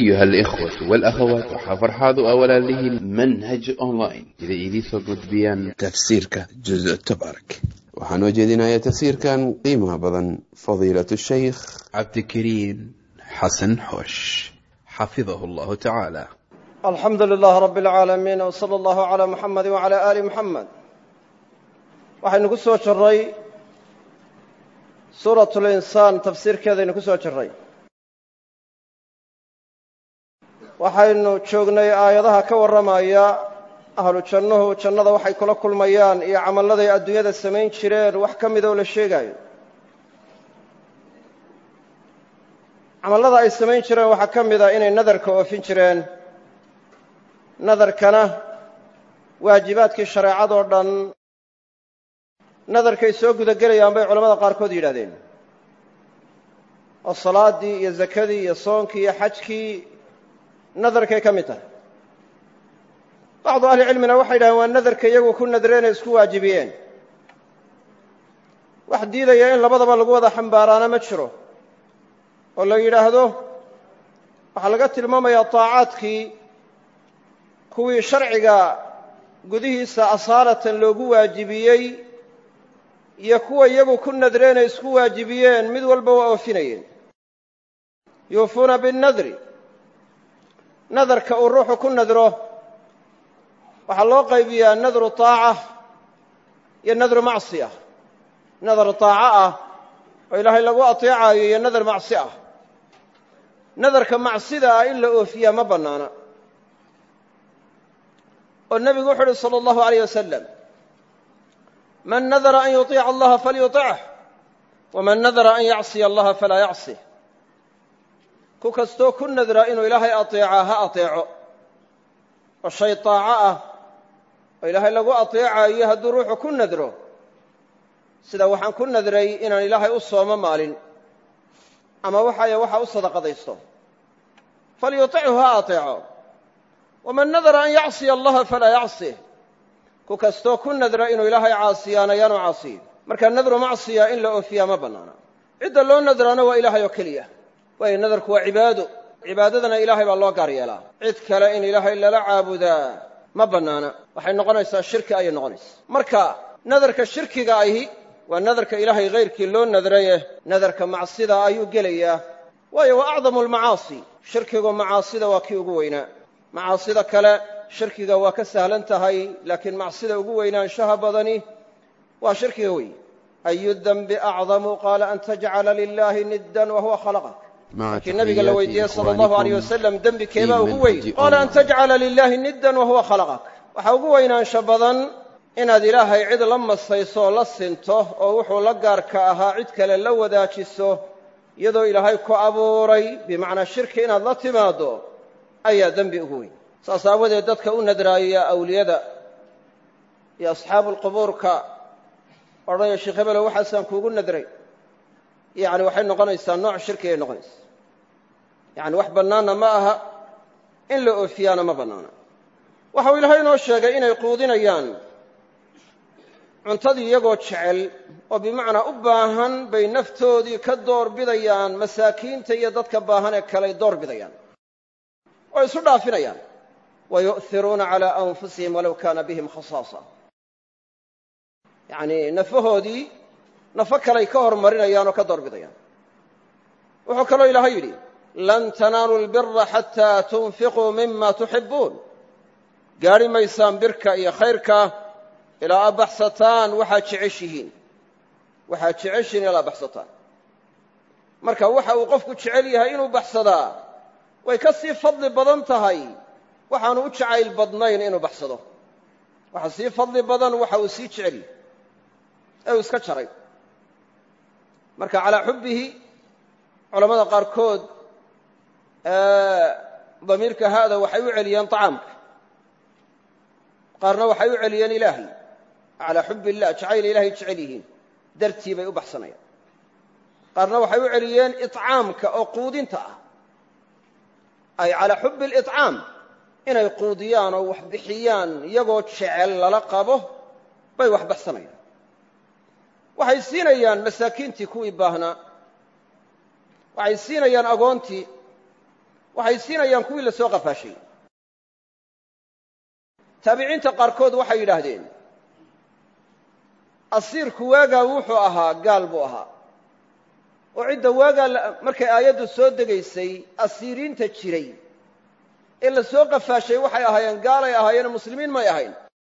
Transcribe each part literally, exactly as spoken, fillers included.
أيها الإخوة والأخوات وحفر حاضوا أولا له المنهج أونلاين إذا إذي سقط بيان تفسيرك جزء التبارك وحن وجدنا يا تفسير كان قيمة بضن فضيلة الشيخ عبد الكريم حسن حوش حفظه الله تعالى. الحمد لله رب العالمين وصلى الله على محمد وعلى آل محمد. waxaynu ku soo jiray suuratul insaan tafsiirkeedaynu ku soo jiray waxaynu joognay aayadaha ka waramaya ahlu jannahu jannada waxay kula kulmayaan iyo camaladay adduunyada sameyn jireen wax ka mid oo la sheegayo camalada ay sameyn jireen waxa ka mid ah inay nadarka oofin jireen nadarkana waajibaadkii shariicada oo dhan nadarkay soo guda gelayaan bay culamada qaarkood yidhaahdeen oo salaadii iyo zakadii iyo soonkii iyo xajkii nadarkay ka mid tahay bacdu ahli cilmina waxay yidhahdeen waa nadarka iyagu ku nadreen ee isku waajibiyeen wax diidaya in labadaba lagu wada xambaaraana ma jiro oo la yidhaahdo waxaa laga tilmaamayaa taacaadkii kuwii sharciga gudihiisa asaalatan loogu waajibiyey iyo kuwa iyagu ku nadreen ay isku waajibiyeen mid walba waa oofinayeen yuufuuna binnadri nadarka uu ruuxu ku nadro waxaa loo qaybiyaa nadru taaca iyo nadru macsiya nadar taaca ah oo ilaahay lagu ateecayo iyo nadar macsi ah nadarka macsida ah in la oofiyaa ma bannaana oo nebigu wuxu uhi sala allahu alayh wasalam man nadara an yuطiica allaha falyuطichu waman nadara an yacsiya allaha falaa yacsih ku kastoo ku nadra inuu ilaahay ateecaa ha ateeco oo shay taaco ah oo ilaahay lagu ateecayo hadduu ruuxu ku nadro sida waxaan ku nadray inaan ilaahay u soomo maalin ama waxaaya waxa u sadaqadaysto falyuطichu ha ateeco waman nadara an yacsiya allaha falaa yacsih ku kastoo ku nadra inuu ilaahay caasiyaana yaanu caasiyin marka nadru macsiya in la oofiyaa ma bannaana cidda loo nadraana waa ilaahay oo keliya waayo nadarku waa cibaado cibaadadana ilaahay baa loo gaar yeelaa cid kale in ilaahay lala caabudaa ma bannaana waxay noqonaysaa shirki ayay noqonaysaa marka nadarka shirkiga ahi waa nadarka ilaahay hayrkii loo nadraye nadarka macsida ayuu gelayaa waayo waa acdamu almacaasi shirkigu macaasida waa kii ugu weynaa macaasida kale shirkiga waa ka sahlan tahay laakiin macsida ugu weynaanshaha badani waa shirkiga wey ayu dembi acdamu qaala an tajcala lilaahi niddan wahuwa khalaqak markii nabiga la weydiiyey sala allahu alayh wasalam dembi keebaa ugu weyn qaala an tajcala lilaahi niddan wahuwa khalaqak waxaa ugu weynaansho badan inaad ilaahay cid la masayso oo la sinto oo wuxuu la gaarka ahaa cid kale la wadaajiso iyadoo ilaahay ku abuuray bimacnaa shirki inaad la timaaddo ayaa dembi ugu weyn saas aawadeed dadka u nadraaya awliyada iyo asxaabuulqubuurka odhanaya sheekh hebelow waxaasaan kuugu nadray yacni waxay noqonaysaa nooc shirkigay noqonaysaa yacni wax bannaanna ma aha in la oofiyaana ma bannaana waxau ilaahay inoo sheegay inay quudinayaan cuntadii iyagoo jecel oo bimacnaa u baahan bay naftoodii ka door bidayaan masaakiinta iyo dadka baahan ee kaley door bidayaan oo isu dhaafinayaan wayu'hiruuna calaa anfusihim walow kaana bihim khasaasa yacnii nafahoodii nafo kaley ka hormarinayaan oo ka door bidayaan wuxuu kaloo ilaahay yidhi lan tanaaluu lbira xataa tunfiquu mima tuxibbuun gaadhi maysaan birka iyo khayrka ilaa aad baxsataan waxaad jeceshihiin waxaad jeceshihiin ilaa baxsataan marka waxa uu qofku jecel yahay inuu baxsadaa way ka sii fadli badan tahay waxaanu u jacayl badnayn inuu baxsado waxa sii fadli badan waxa uu sii jecel yahay ee uu iska jaray marka calaa xubbihi culammada qaarkood damiirka haada waxay u celiyeen طacaamka qaarna waxay u celiyeen ilaahay calaa xubbi illah jacayl ilaahay jecel yihiin dartii bay u baxsanayaan qaarna waxay u celiyeen iطcaamka oo quudinta ah ay calaa xubbi اliطcaam inay quudiyaan oo wax bixiyaan iyagoo jecel lala qabo bay wax baxsanayaan waxay siinayaan masaakiintii kuwii baahnaa waxay siinayaan agoontii waxay siinayaan kuwii la soo qafaashay. taabiciinta qaarkood waxay yidhaahdeen asiirku waagaa wuxuu ahaa gaal buu ahaa, oo cidda waagaa markay aayaddu soo degaysay asiiriinta jiray ee la soo qafaashay waxay ahaayeen gaalay ahaayeen, muslimiin may ahayn.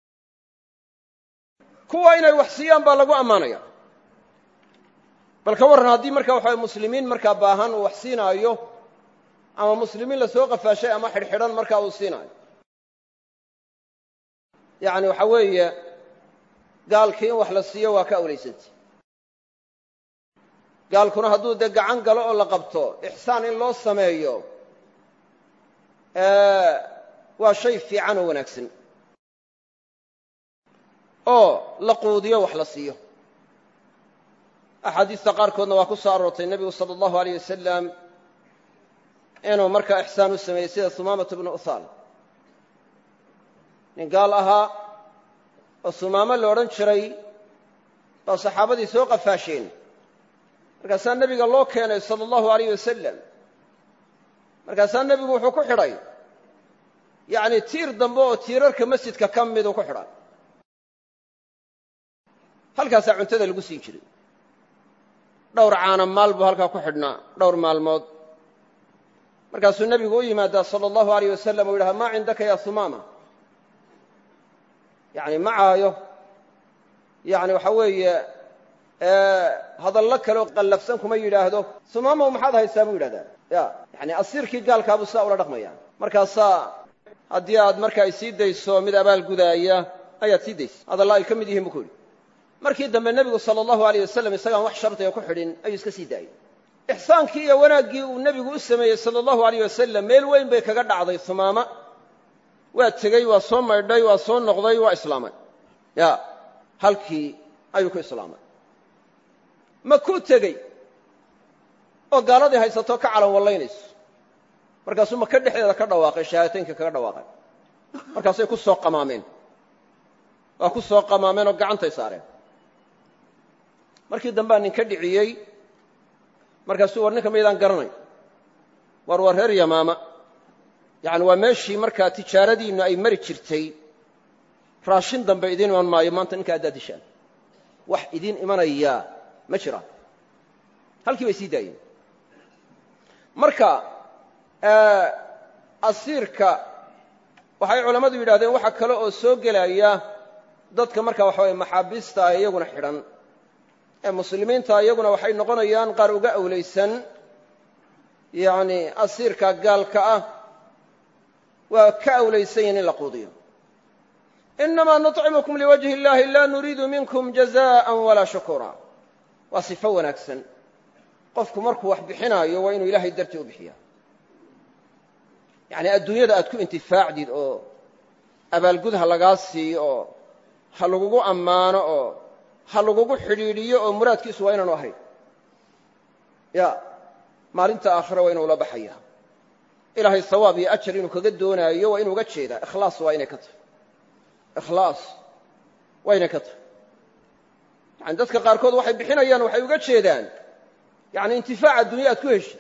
kuwa inay wax siiyaan baa lagu ammaanaya. bal ka warran haddii markaa waxa muslimiin markaa baahan uu wax siinaayo, ama muslimiin la soo qafaashay ama xidhxidhan markaa uu siinaayo, yacni waxa weeye gaalkii in wax la siiyo waa ka awlaysantay. gaalkuna hadduu dee gacan galo oo la qabto ixsaan in loo sameeyo waa shay fiican oo wanaagsan, oo la quudiyo wax la siiyo. axaadiista qaarkoodna waa ku soo aroortay nebigu sala allahu alayh wasalam inuu markaa ixsaan u sameeyey, sida sumaamata bnu uhaal, nin gaal ahaa oo sumaamo la odhan jiray baa saxaabadii soo qafaasheen. markaasaa nebiga loo keenay sala allahu alayh wasalam. markaasaa nebigu wuxuu ku xidhay yacni tiir dambe oo tiirarka masjidka ka miduu ku xidhay. halkaasaa cuntada lagu siin jiray. dhowr caana maal buu halkaa ku xidhnaa, dhowr maalmood. markaasuu nebigu u yimaadaa sala allahu alayh wasalam uu yidhaha maa cindaka ya sumaama, yacni ma caayo, yacni waxa weeye hadallo kaleoo qallafsan kuma yidhaahdo. sumaamaw maxaad haysaa buu yidhahdaa. ya yacni asiirkii gaalkaabuu sidaa ula dhaqmaya. markaasaa haddii aad markaa sii dayso mid abaal gudaaya ayaad sii daysa. hadalla ay ka mid yihiin buu ku yidhi. markii dambe nebigu sala allahu alayh wasalam isagaan wax shardiga ku xidhin ayuu iska sii daayey. ixsaankii iyo wanaaggii uu nebigu u sameeyey sala allahu alayh wasalam meel weyn bay kaga dhacday sumaama. waa tegey, waa soo maydhay, waa soo noqday, waa islaamay. ya halkii ayuu ku islaamay. ma kuu tegey oo gaaladii haysato ka calan wallaynayso. markaasuu maka dhexdeeda ka dhawaaqay, shahaadateynka kaga dhawaaqay. markaasay ku soo qamaameen, waa ku soo qamaameen oo gacantay saareen. markii dambea nin ka dhiciyey. markaasuu war ninka maydaan garanay, war waa reer yamaama, yacni waa meeshii markaa tijaaradiinnu ay mari jirtay. raashin dambe idiin iman maayo maanta ninka haddaad dishaan, wax idiin imanayaa ma jiraan. halkii bay sii daayeen. marka asiirka waxay culammadu yidhahdeen waxa kale oo soo gelaya dadka markaa waxa waye maxaabiista ah iyaguna xidhan ee muslimiinta, iyaguna waxay noqonayaan qaar uga awlaysan yacni asiirka gaalka ah, waa ka awlaysan yihin in la quudiyo. inamaa nuطcimukum liwajhi اllahi laa nuriidu minkum jazaءa walaa shukura. waa sifo wanaagsan. qofku markuu wax bixinaayo waa inuu ilaahay dartii u bixiyaa. yacni adduunyada aad ku intifaacdid oo abaalgud ha lagaa siiyo oo ha lagugu ammaano oo ha lagugu xidhiidhiyo oo muraadkiisu waa inaanu ahayn. ya maalinta aakhira waa inuu la baxaya. ilaahay sawaab iyo ajar inuu kaga doonaayo waa inuu uga jeedaa. ikhlaas waa inay ka tahay. ikhlaas waa inay ka tahay. yani dadka qaarkood waxay bixinayaan waxay uga jeedaan yani intifaac addunya aad ku heshid.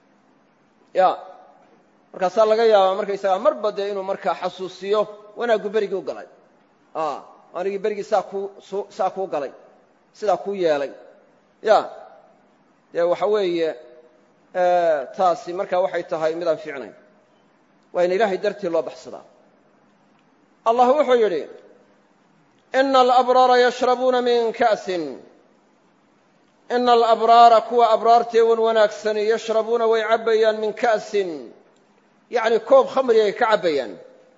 ya markaasaa laga yaabaa markaysagaa marba dee inuu markaa xasuusiyo wanaaggu berigii u galay. anigii berigii saa kuu saa kuu galay, sidaa kuu yeelay. ya dee waxa weeye taasi markaa waxay tahay midaan fiicnayn. waa in ilaahay dartii loo baxsadaa. allah wuxuu yidhi ina alabraara yashrabuuna min ka'sin. ina alabraara kuwa abraartee wan wanaagsani yashrabuuna way cabbayaan min ka'sin, yacni koob khamri ay ka cabbayaan.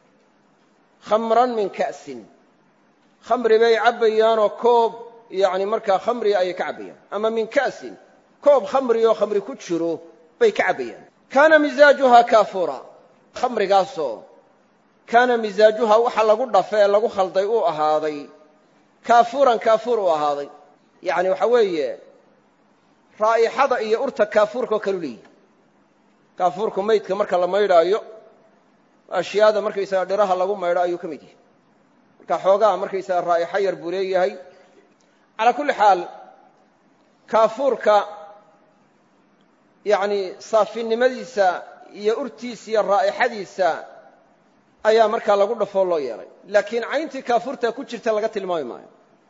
khamran min ka'sin, khamri bay cabbayaanoo koob yani markaa khamri ayay ka cabbayaan. ama min ka'sin, koob khamri oo khamri ku jiro bay ka cabbayaan. kaana misaajuhaa kaafuura, khamrigaasoo kaana misaajuhaa waxa lagu dhafe ee lagu khalday uu ahaaday kaafuuran kaafuur uu ahaaday. yacni waxa weeye raa'ixada iyo urta kaafuurka oo kalu leeyihi. kaafuurku maydka marka la maydhaayo ashyaada markaysaga dhiraha lagu maydho ayuu ka mid yahay. marka xoogaa markaysaga raa'ixo yar buu leeyahay. calaa kulli xaal kaafuurka yacni saafinimadiisa iyo urtiisa iyo raa'ixadiisa ayaa markaa lagu dhafoo loo yeelay laakiin cayntii kaafurta ku jirta laga tilmaami maayo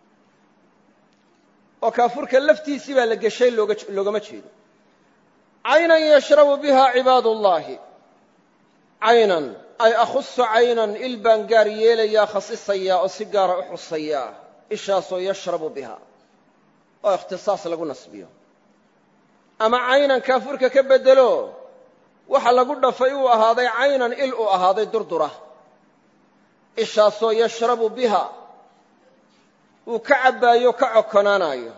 oo kaafurka laftiisii baa la geshay looga loogama jeedo caynan yashrabu biha cibaadullaahi caynan ay akhusu caynan il baan gaar yeelayaa khasisaya oo si gaara u xusaya ishaasoo yashrabu biha oo ikhtisaas lagu nasbiyo ama caynan kaafurka ka bedelo waxa lagu dhafay uu ahaaday caynan il uu ahaaday durdura ishaasoo yashrabu biha uu ka cabbaayo ka cokonaanayo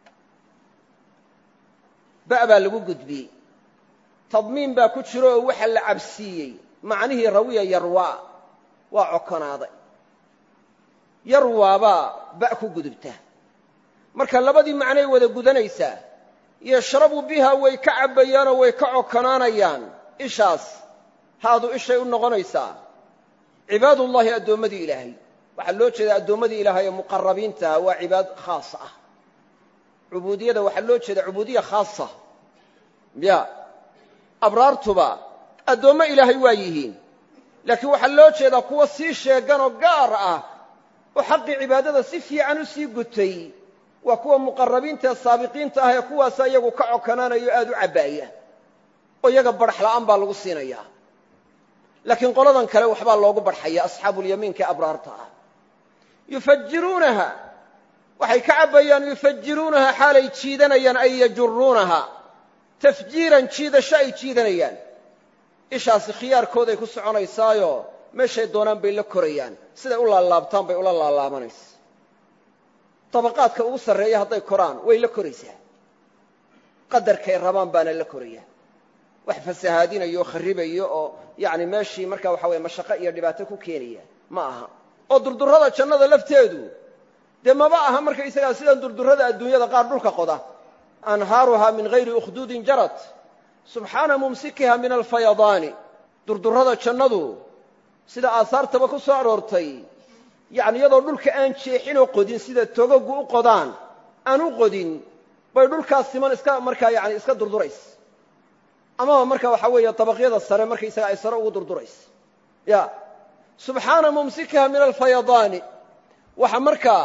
ba' baa lagu gudbiyey tadmiin baa ku jiro oo waxa la cabsiiyey macnihii rawiya yarwaa waa cokonaaday yarwaabaa ba' ku gudubta marka labadii macnay wada gudanaysaa yashrabu biha way ka cabbayaanoo way ka cokonaanayaan ishaas haadu ishay u noqonaysaa cibaadullaahi addoommadii ilaahay waxaa loo jeedaa addoommadii ilaahay ee muqarabiinta waa cibaad khaas ah cubuudiyada waxaa loo jeedaa cubuudiya khaasa ya abraartuba addoommo ilaahay waa yihiin laakiin waxaa loo jeedaa kuwa sii sheeganoo gaar ah oo xaqii cibaadada si fiican u sii gutay waa kuwa muqarabiinta ee saabiqiinta ah ee kuwaasa iyagu ka cokonaanayo aad u cabbaaya oo iyaga badhax la'aan baa lagu siinayaa laakiin qoladan kale waxbaa loogu badxaya asxaabuulyamiinka ee abraarta ah yufajiruunaha waxay ka cabbayaan yufajiruunaha xaalay jiidanayaan ay yajuruunaha tafjiiran jiidasho ay jiidanayaan ishaasi khiyaarkooday ku soconaysaayo meeshay doonaan bay la korayaan siday u laalaabtaan bay ula laalaabanaysa dabaqaadka ugu sarreeya hadday koraan way la koraysaa qadarkay rabaan baana la koraya wax fasahaadinayo oo kharribayo oo yacni meeshii markaa waxa weeye mashaqo iyo dhibaato ku keenaya ma aha oo durdurrada jannada lafteedu dee maba aha markaysagaa sidan durdurrada adduunyada qaar dhulka qoda anhaaruhaa min hayri ukhduudin jarat subxaana mumsikiha min alfayadaani durdurrada jannadu sida aahaartaba ku soo aroortay yacni iyadoo dhulka aan jeexinoo qodin sida togagu u qodaan aan u qodin bay dhulkaas siman iska markaa yani iska durdurays amaba marka waxa weeye dabaqyada sare markaysaga ay sare ugu durdurays ya subxaana mumsikiha min alfayadaani waxa markaa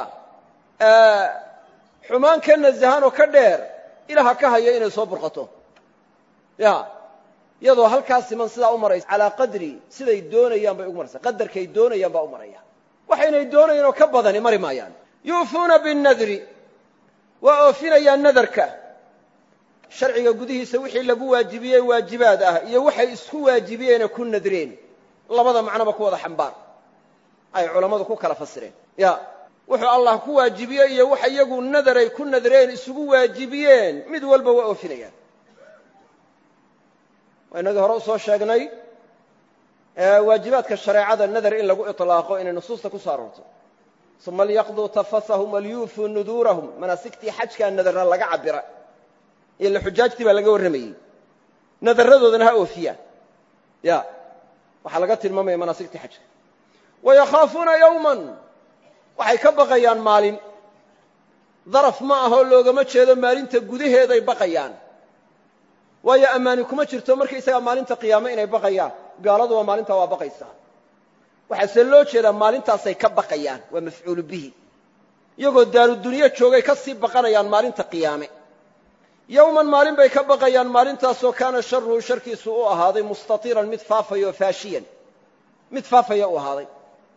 xumaan ka nasahan oo ka dheer ilaha ka haya inay soo burqato ya iyadoo halkaas siman sidaa u maraysa calaa qadri siday doonayaan bay ugu maraysa qadarkay doonayaan baa u maraya waxaynay doonayaan oo ka badani mari maayaan yuufuuna binnadri waa oofinayaan nadarka sharciga gudihiisa wixii lagu waajibiyey waajibaad ah iyo waxay isku waajibiyeene ku nadreen labada macnoba ku wada xambaar ay culammadu ku kala fasireen ya wuxuu allah ku waajibiyey iyo waxa iyagu nadaray ku nadreen isugu waajibiyeen mid walba waa oofinayaan waa inagii hore u soo sheegnay waajibaadka shareecada nadar in lagu iطlaaqo inay nusuusta ku soo aroorto uma liyaqduu tafasahum walyuufuu nuduurahum manaasigtii xajkaa nadarna laga cabira ila xujaajtii baa laga warramayey nadaradoodana ha oofiyaan ya waxaa laga tilmaamaya manaasigtii xajka wayakhaafuuna yowman waxay ka baqayaan maalin daraf ma ahoo loogama jeedo maalinta gudaheeday baqayaan waayo ammaani kuma jirto markaysagaa maalinta qiyaame inay baqayaan gaaladu waa maalintaa waa baqaysaa waxaase loo jeedaa maalintaasay ka baqayaan waa mafcuulu bihi iyagoo daarudunyo joogay ka sii baqanayaan maalinta qiyaame yowman maalin bay ka baqayaan maalintaasoo kaana sharuhu sharkiisu u ahaaday mustatiiran mid faafaya oo faashiyan mid faafaya u ahaaday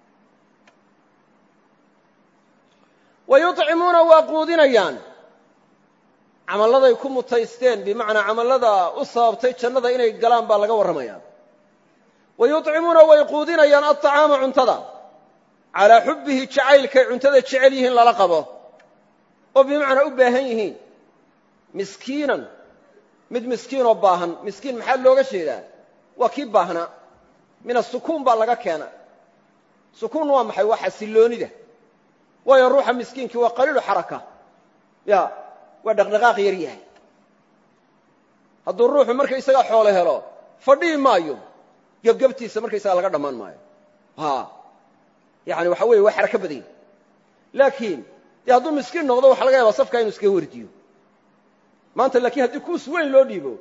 wa yuطcimuuna waa quudinayaan camalladay ku mutaysteen bimacnaa camallada u sababtay jannada inay galaan baa laga warramayaa wa yuطcimuuna way quudinayaan aطacaama cuntada calaa xubbihi jacaylkay cuntada jecel yihiin lala qabo oo bimacnaa u baahan yihiin miskiinan mid miskiinoo baahan miskiin maxaa looga jeedaa waa kii baahnaa min asukuun baa laga keena sukuun waa maxay waa xasilloonida waayo ruuxa miskiinkii waa qaliilu xaraka ya waa dhaqdhaqaaq yar yahay hadduu ruuxu markaysagaa xoolo helo fadhihi maayo gebgebtiisa markaysagaa laga dhammaan maayo ha yani waxa weeye waa xarako badan yahy laakiin dee hadduu miskiin noqdo waxa laga yaabaa safkaa inu iskaga wardiyo maanta laakiin haddii kuus weyn loo dhiibo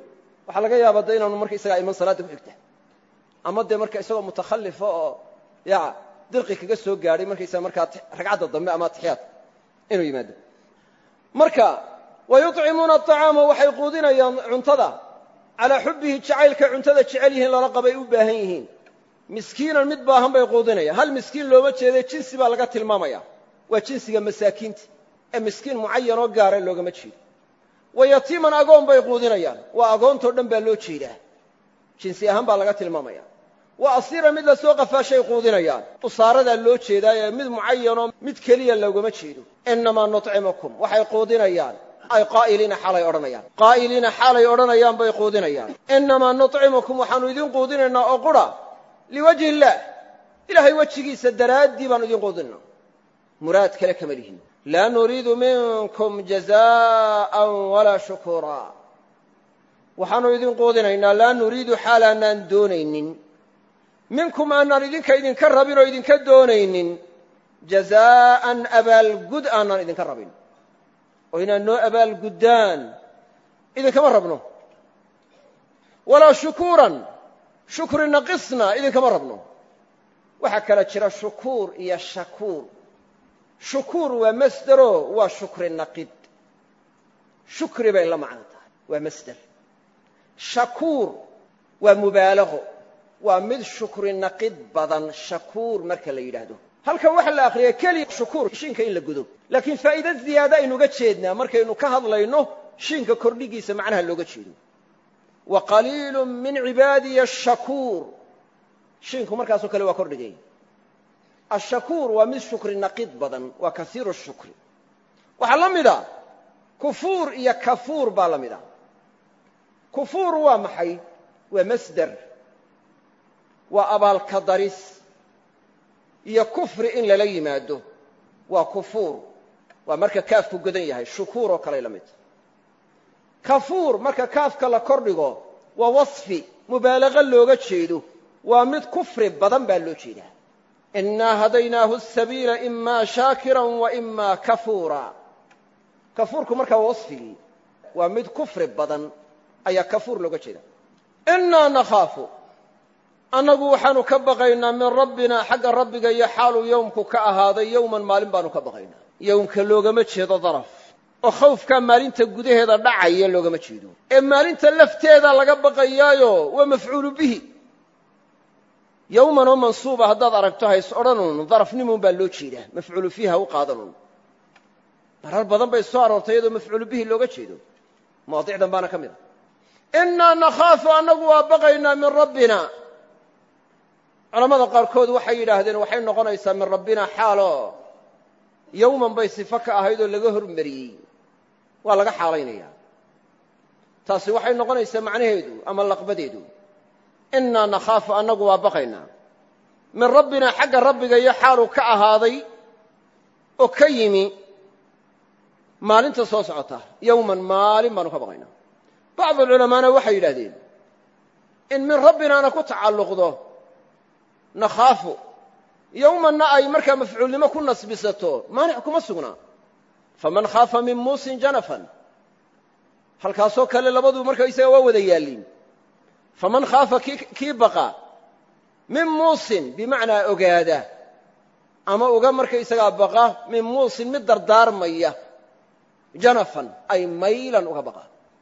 waxa laga yaabaa de inaanu marka isaga iman salaada ku xigta ama de marka isagoo mutakhallif oo ya dirqi kaga soo gaaray marka isaga marka ragcada dambe ama taxiyaad inuu yimaado marka wayut'imuna at'ama waxay quudinayaan cuntada ala hubbihi jacaylka cuntada jecel yihiin lala qabay u baahan yihiin miskiinan mid baahan bay quudinayaan hal miskiin looma jeeday jinsi baa laga tilmaamaya waa jinsiga masaakiinta ee miskiin muayyan oo gaar ah loogama jeedo wayatiiman agoon bay quudinayaan waa agoonto dhan baa loo jeedaa jinsi ahaan baa laga tilmaamaya wa asiira mid la soo qafaashay quudinayaan usaarada loo jeedaa ee mid muayyan oo mid kaliya loogama jeedo inama nut'imukum waxay quudinayaan ay qaa'ilina xalay oranayaan qaa'ilina xalay oranayaan bay quudinayaan inama nut'imukum waxaanu idin quudinaynaa oo qura liwajhi illah ilaahay wajigiisa daraadii baan idin quudinaa muraad kale kama lihin laa nuriidu minkum jazaa'an walaa shukura waxaanu idin quudinaynaa laa nuriidu xaalaanaan doonaynin minkum aanaan idinka idinka rabin oo idinka doonaynin jazaa'an abaalgud aanaan idinka rabin oo inaad noo abaalguddaan idinkama rabno walaa shukuuran shukri naqisna idinkama rabno waxaa kala jira shukuur iyo shakuur shukuur waa masdero waa shukri naqid shukri bay la macno tahay waa masder shakuur waa mubaalago waa mid shukri naqid badan shakuur marka la yidhaahdo halkan waxa la akhriyay keliya shukuur shinka in la gudo laakiin faa'iido ziyaada aynuga jeednaa markaynu ka hadlayno shinka kordhigiisa macnaha looga jeedo wa qaliilu min cibaadiya ashakuur shinku markaasoo kale waa kordhigay ashakuur waa mid shukri naqid badan waa kasiiru shukri waxaa la mida kufuur iyo kafuur baa la mida kufuur waa maxay waa masder waa abaalka daris iyo kufri in lala yimaado waa kufuur waa marka kaafku godan yahay shukuur oo kale la mid kafuur marka kaafka la kordhigo waa wasfi mubaalaga looga jeedo waa mid kufri badan baa loo jeedaa innaa hadaynaahu asabiila imaa shaakiran wa imaa kafuura kafuurku markaa waa wasfigii waa mid kufri badan ayaa kafuur looga jeeda innaa nakhaafu annagu waxaanu ka baqaynaa min rabbina xagga rabbiga iyo xaaluu yowmku ka ahaaday yowman maalin baanu ka baqaynaa yowmka loogama jeedo daraf oo khawfkaa maalinta gudaheeda dhacaya loogama jeedo ee maalinta lafteeda laga baqayaayo waa mafcuulu bihi yowman oo mansuuba haddaad aragto hays odhanuun darafnimuun baa loo jeedaa mafcuulu fiiha u qaadanuun marar badan bay soo aroortay iyadoo mafcuulu bihi looga jeedo mawaadicdan baana ka mid a innaa nakhaafu annagu waa baqaynaa min rabbina culamada qaarkood waxay yidhaahdeen waxay noqonaysaa min rabbina xaalo yowman bay sifo ka ahayd oo laga hormariyey waa laga xaalaynayaa taasi waxay noqonaysaa macnaheedu ama laqbadeedu innaa nakhaafu annagu waa baqaynaa min rabbina xagga rabbiga iyo xaaluu ka ahaaday oo ka yimi maalinta soo socota yowman maalin baanu ka baqaynaa bacdu culamaana waxay yidhahdeen in min rabbinaana ku tacalluqdo nakhaafu yowmanna ay markaa mafcuulnimo ku nasbisato maanic kuma sugnaa faman khaafa min muusin janafan halkaasoo kale labadu markaysaga waa wada yaalliin faman khaafa kii baqa min muusin bimacnaa ogaada ama uga markaysagaa baqa min muusin mid dardaarmaya janafan ay maylan uga baqa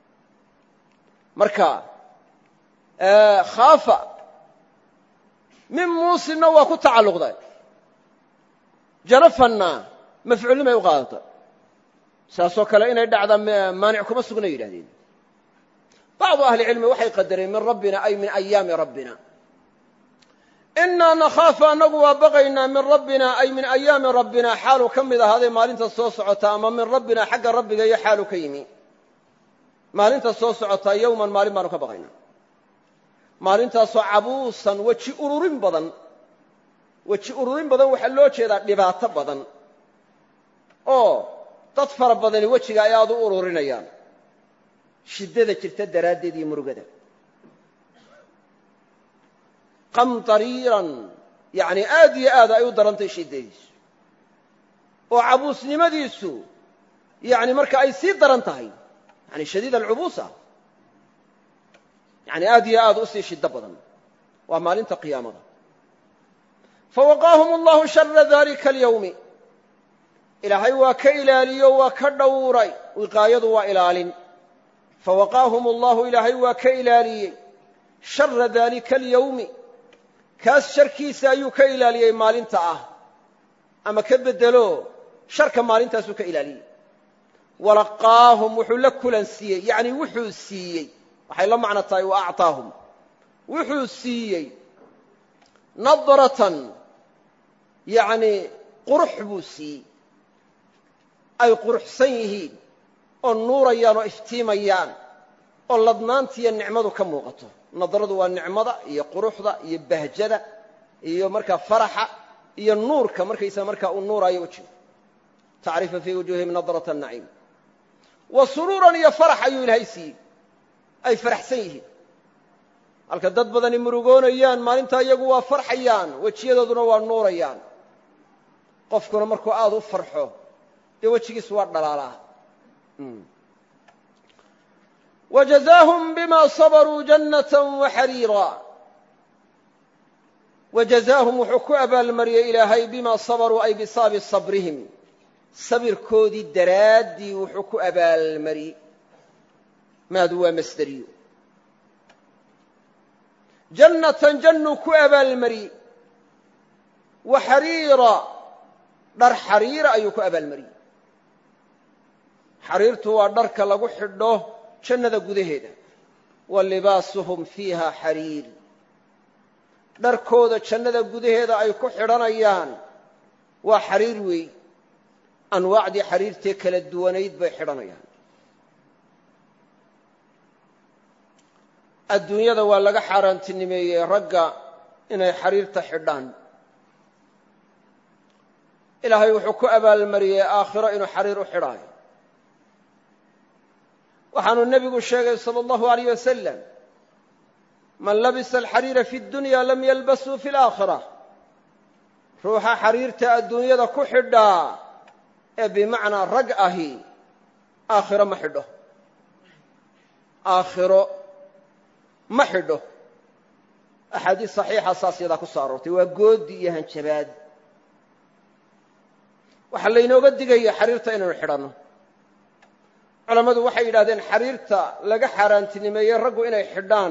marka khaafa min muusinna waa ku tacalluqday janafanna mafcuulnimay u qaadata saasoo kale inay dhacda maanic kuma sugna yidhahdeen bacdu ahli cilmi waxay qadareen min rabbina ay min ayaami rabbina innaa nakhaafu annagu waa baqaynaa min rabbina ay min ayaami rabbina xaaluu ka mid ahaaday maalinta soo socota ama min rabbina xagga rabbiga iyo xaaluu ka yimi maalinta soo socotaa yowman maalin baanu ka baqaynaa maalintaasoo cabuusan weji ururin badan weji ururin badan waxaa loo jeedaa dhibaato badan oo dad fara badani wejiga ay aad u ururinayaan shiddada jirta daraaddeed iyo murugada qamtariiran yacni aad iyo aad ay u darantay shiddadiisu oo cabuusnimadiisu yacni marka ay sii daran tahay yani shadiid alcubuusa yacni aad iyo aad u sii shiddo badan waa maalinta qiyaamada fawaqaahum allahu shara dalika alyawmi ilaahay waa ka ilaaliyo waa ka dhowray wiqaayadu waa ilaalin fawaqaahum allahu ilaahay waa ka ilaaliyey shara dalika alyawmi kaas sharkiisa ayuu ka ilaaliyey maalinta ah ama ka bedelo sharka maalintaasuu ka ilaaliyey walaqaahum wuxuu la kulansiiyey yacni wuxuu siiyey waxay la macno tahay wa acطaahum wuxuu siiyey nadratan yacni qurux buu siiyey ay quruxsan yihiin oo nuurayaan oo iftiimayaan oo ladnaantiiyo nicmadu ka muuqato nadradu waa nicmada iyo quruxda iyo bahjada iyo markaa faraxa iyo nuurka markaysaa markaa uu nuuraayo wejiga tacrifa fii wujuuhihim nadrata naciim wa suruuran iyo farax ayuu ilaahay siiyey ay faraxsan yihiin halka dad badani murugoonayaan maalintaa iyagu waa farxayaan wejiyadooduna waa nuurayaan qofkuna markuu aad u farxo dee wejigiisu waa dhalaalaa wajazaahum bima sabaruu jannata waxariira wajazaahum wuxuu ku abaalmariyey ilaahay bima sabaruu ay bisaabi sabrihim sabirkoodii daraaddii wuxuu ku abaalmariyey maadu waa masderiyo jannatan jannuu ku abaalmariyey wa xariira dhar xariira ayuu ku abaalmariyey xariirtu waa dharka lagu xidho jannada gudaheeda wa libaasuhum fiiha xariir dharkooda jannada gudaheeda ay ku xidhanayaan waa xariir weey anwaacdii xariirtee kala duwanayd bay xidhanayaan adduunyada waa laga xaaraantinimeeyey ragga inay xariirta xidhaan ilaahay wuxuu ku abaalmariyey aakhiro inuu xariir u xidhaayo waxaanuu nebigu sheegay salى اllahu عalayh wasalam man labisa alxariira fi اdunya lam yalbasuu fi اlaakhira ruuxa xariirta adduunyada ku xidhaa ee bimacnaa rag ahi aakhiro ma xidho aakhiro ma xidho axaadiis saxiixa saas yadaa ku soo aroortay waa goodi iyo hanjabaad waxaa laynooga digaya xariirta inaynu xidhanno culammadu waxay yidhahdeen xariirta laga xaaraantinimeeyey raggu inay xidhaan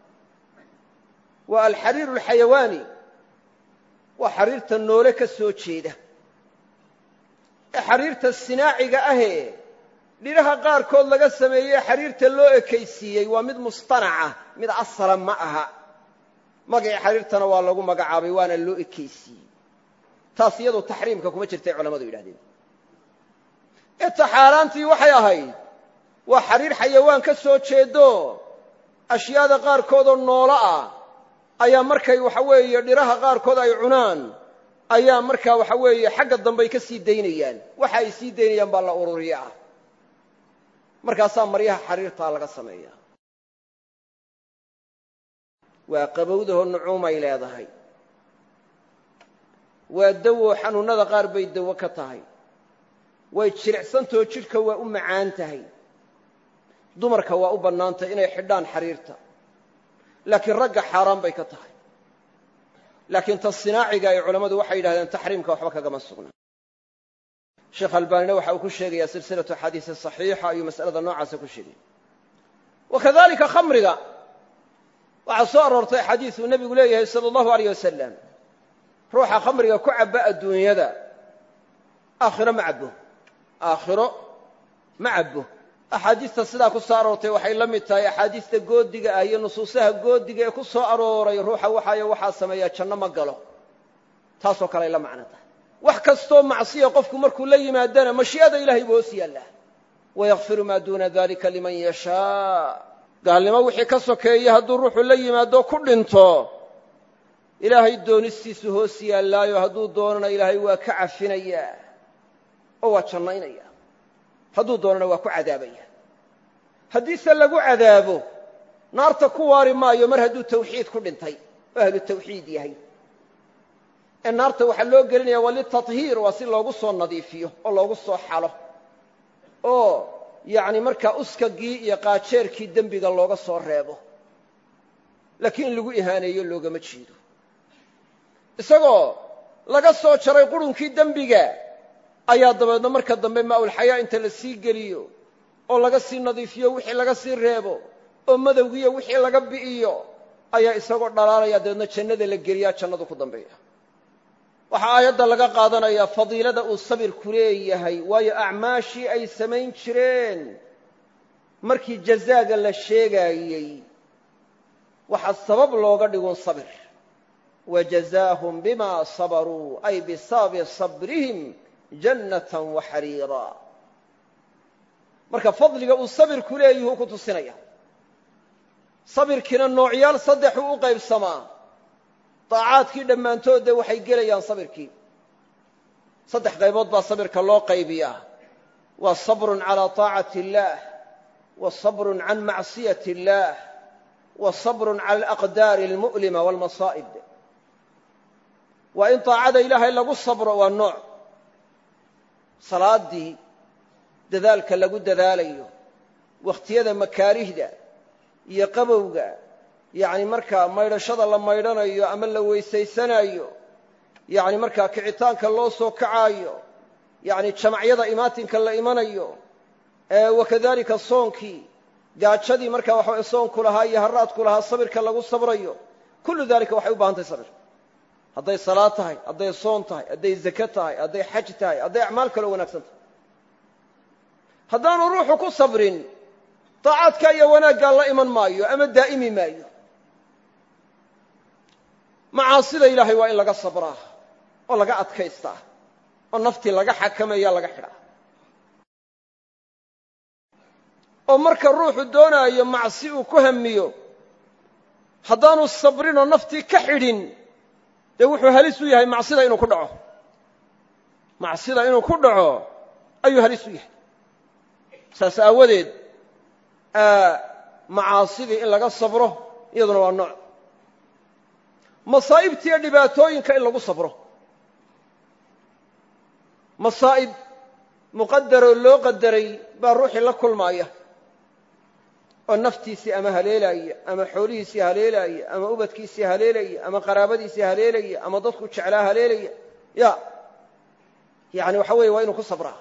waa alxariiru alxayawaani waa xariirta noole ka soo jeeda ee xariirta sinaaciga ahee dhiraha qaarkood laga sameeyey xariirta loo ekaysiiyey waa mid mustanaca mid asala ma aha magacii xariirtana waa lagu magacaabay waana loo ekaysiiyey taas iyadu taxriimka kuma jirtay culammadu yidhahdeen inta xaaraantii waxay ahayd waa xariir xayawaan ka soo jeedo ashyaada qaarkoodoo noolo ah ayaa markay waxa weeye dhiraha qaarkood ay cunaan ayaa markaa waxa weeye xagga dambey ka sii daynayaan waxa ay sii daynayaan baa la ururiyaa markaasaa maryaha xariirtaa laga sameeyaa waa qabowdahoo nucuumay leedahay waa dawo xanuunnada qaar bay dawo ka tahay way jilicsantahoo jidhka waa u macaan tahay dumarka waa u bannaantay inay xidhaan xariirta laakiin ragga xaaraan bay ka tahay laakiin ta sinaaciga ay culammadu waxay yidhahdeen taxriimka waxba kagama sugna sheekh albaanina waxa uu ku sheegayaa silsilatu axaadiisi saxiixa ayuu mas'alada noocaasa ku sheegay wakadalika khamriga waxaa soo aroortay xadiisuu nebigu leeyahay sala allahu alayh wasalam ruuxa khamriga ku cabba adduunyada aakhiro ma cabbo aakhiro ma cabbo axaadiista sidaa ku soo aroortay waxay la mid tahay axaadiista goodiga ah iyo nusuusaha goodiga ee ku soo arooray ruuxa waxaayo waxaa sameeyaa janno ma galo taasoo kale ay la macno tahay wax kastoo macsiya qofku markuu la yimaadana mashii'ada ilahay buu hoos yaallaa wayakfiru maa duuna dalika liman yashaa gaalnimo wixii ka sokeeye hadduu ruuxu la yimaado ku dhinto ilaahay doonistiisu hoos yaallaayo hadduu doonana ilaahay waa ka cafinayaa oo waa jannaynaya hadduu doonana waa ku cadaabaya haddiise lagu cadaabo naarta ku waari maayo mar hadduu tawxiid ku dhintay oo ahlu tawxiid yahay ee naarta waxaa loo gelinaya waa litathiir waa si loogu soo nadiifiyo oo loogu soo xalo oo yacni markaa uskagii iyo qaajeerkii dembiga looga soo reebo laakiin in lagu ihaaneeyo loogama jeedo isagoo laga soo jaray qurunkii dembiga ayaa dabeedna marka dambe maa'ulxayaa inta la sii geliyo oo laga sii nadiifiyo wixii laga sii reebo oo madowgiiyo wixii laga bi'iyo ayaa isagoo dhalaalaya dabeedna jannada la geliyaa jannadu ku dambeeya waxaa aayadda laga qaadanayaa fadiilada uu sabirku leeyahay waayo acmaashii ay samayn jireen markii jazaaga la sheegaayey waxaa sabab looga dhigun sabir wajazaahum bima sabaruu ay bisababi sabrihim jannatan waxariira marka fadliga uu sabirku leeyahuu ku tusinaya sabirkiina noocyaal saddexuu u qaybsamaa daacaadkii dhammaantood dee waxay gelayaan sabirkii saddex qaybood baa sabirka loo qaybiyaa waa sabrun calaa taacati illaah wa sabrun can macsiyati illaah wa sabrun cala alaqdaari almu'lima waalmasaa'ib waa in daacada ilaahay lagu sabro waa nooc salaaddii dadaalka lagu dadaalayo wakhtiyada makaarihda iyo qabowga yacni markaa maydhashada la maydhanayo ama la weysaysanayo yacni markaa kicitaanka loo soo kacaayo yacni jamacyada imaatinka la imanayo ee wakadalika soonkii gaajadii markaa waxa soonku lahaa iyo haraadku lahaa sabirka lagu sabrayo kullu dalika waxay u baahan tahay sabir hadday salaad tahay hadday soon tahay hadday zake tahay hadday xaj tahay hadday acmaal kaloo wanaagsan tahay haddaanu ruuxu ku sabrin daacaadka iyo wanaaggaa la iman maayo ama daa'imi maayo macaasida ilaahay waa in laga sabraa oo laga adkaystaa oo naftii laga xakameeya laga xidhaa oo marka ruuxu doonaayo macsi uu ku hamiyo haddaanu sabrinoo naftii ka xidhin dee wuxuu halis u yahay macsida inuu ku dhaco macsida inuu ku dhaco ayuu halis u yahay saas aawadeed macaasidii in laga sabro iyaduna waa nooc masaa'ibta iyo dhibaatooyinka in lagu sabro masaa'ib muqadaroo loo qadaray baa ruuxii la kulmaaya oo naftiisii ama haleelaya ama xoolihiisii haleelaya ama ubadkiisii haleelaya ama qaraabadiisii haleelaya ama dadku jeclaa haleelaya ya yani waxa weeye waa inuu ku sabraa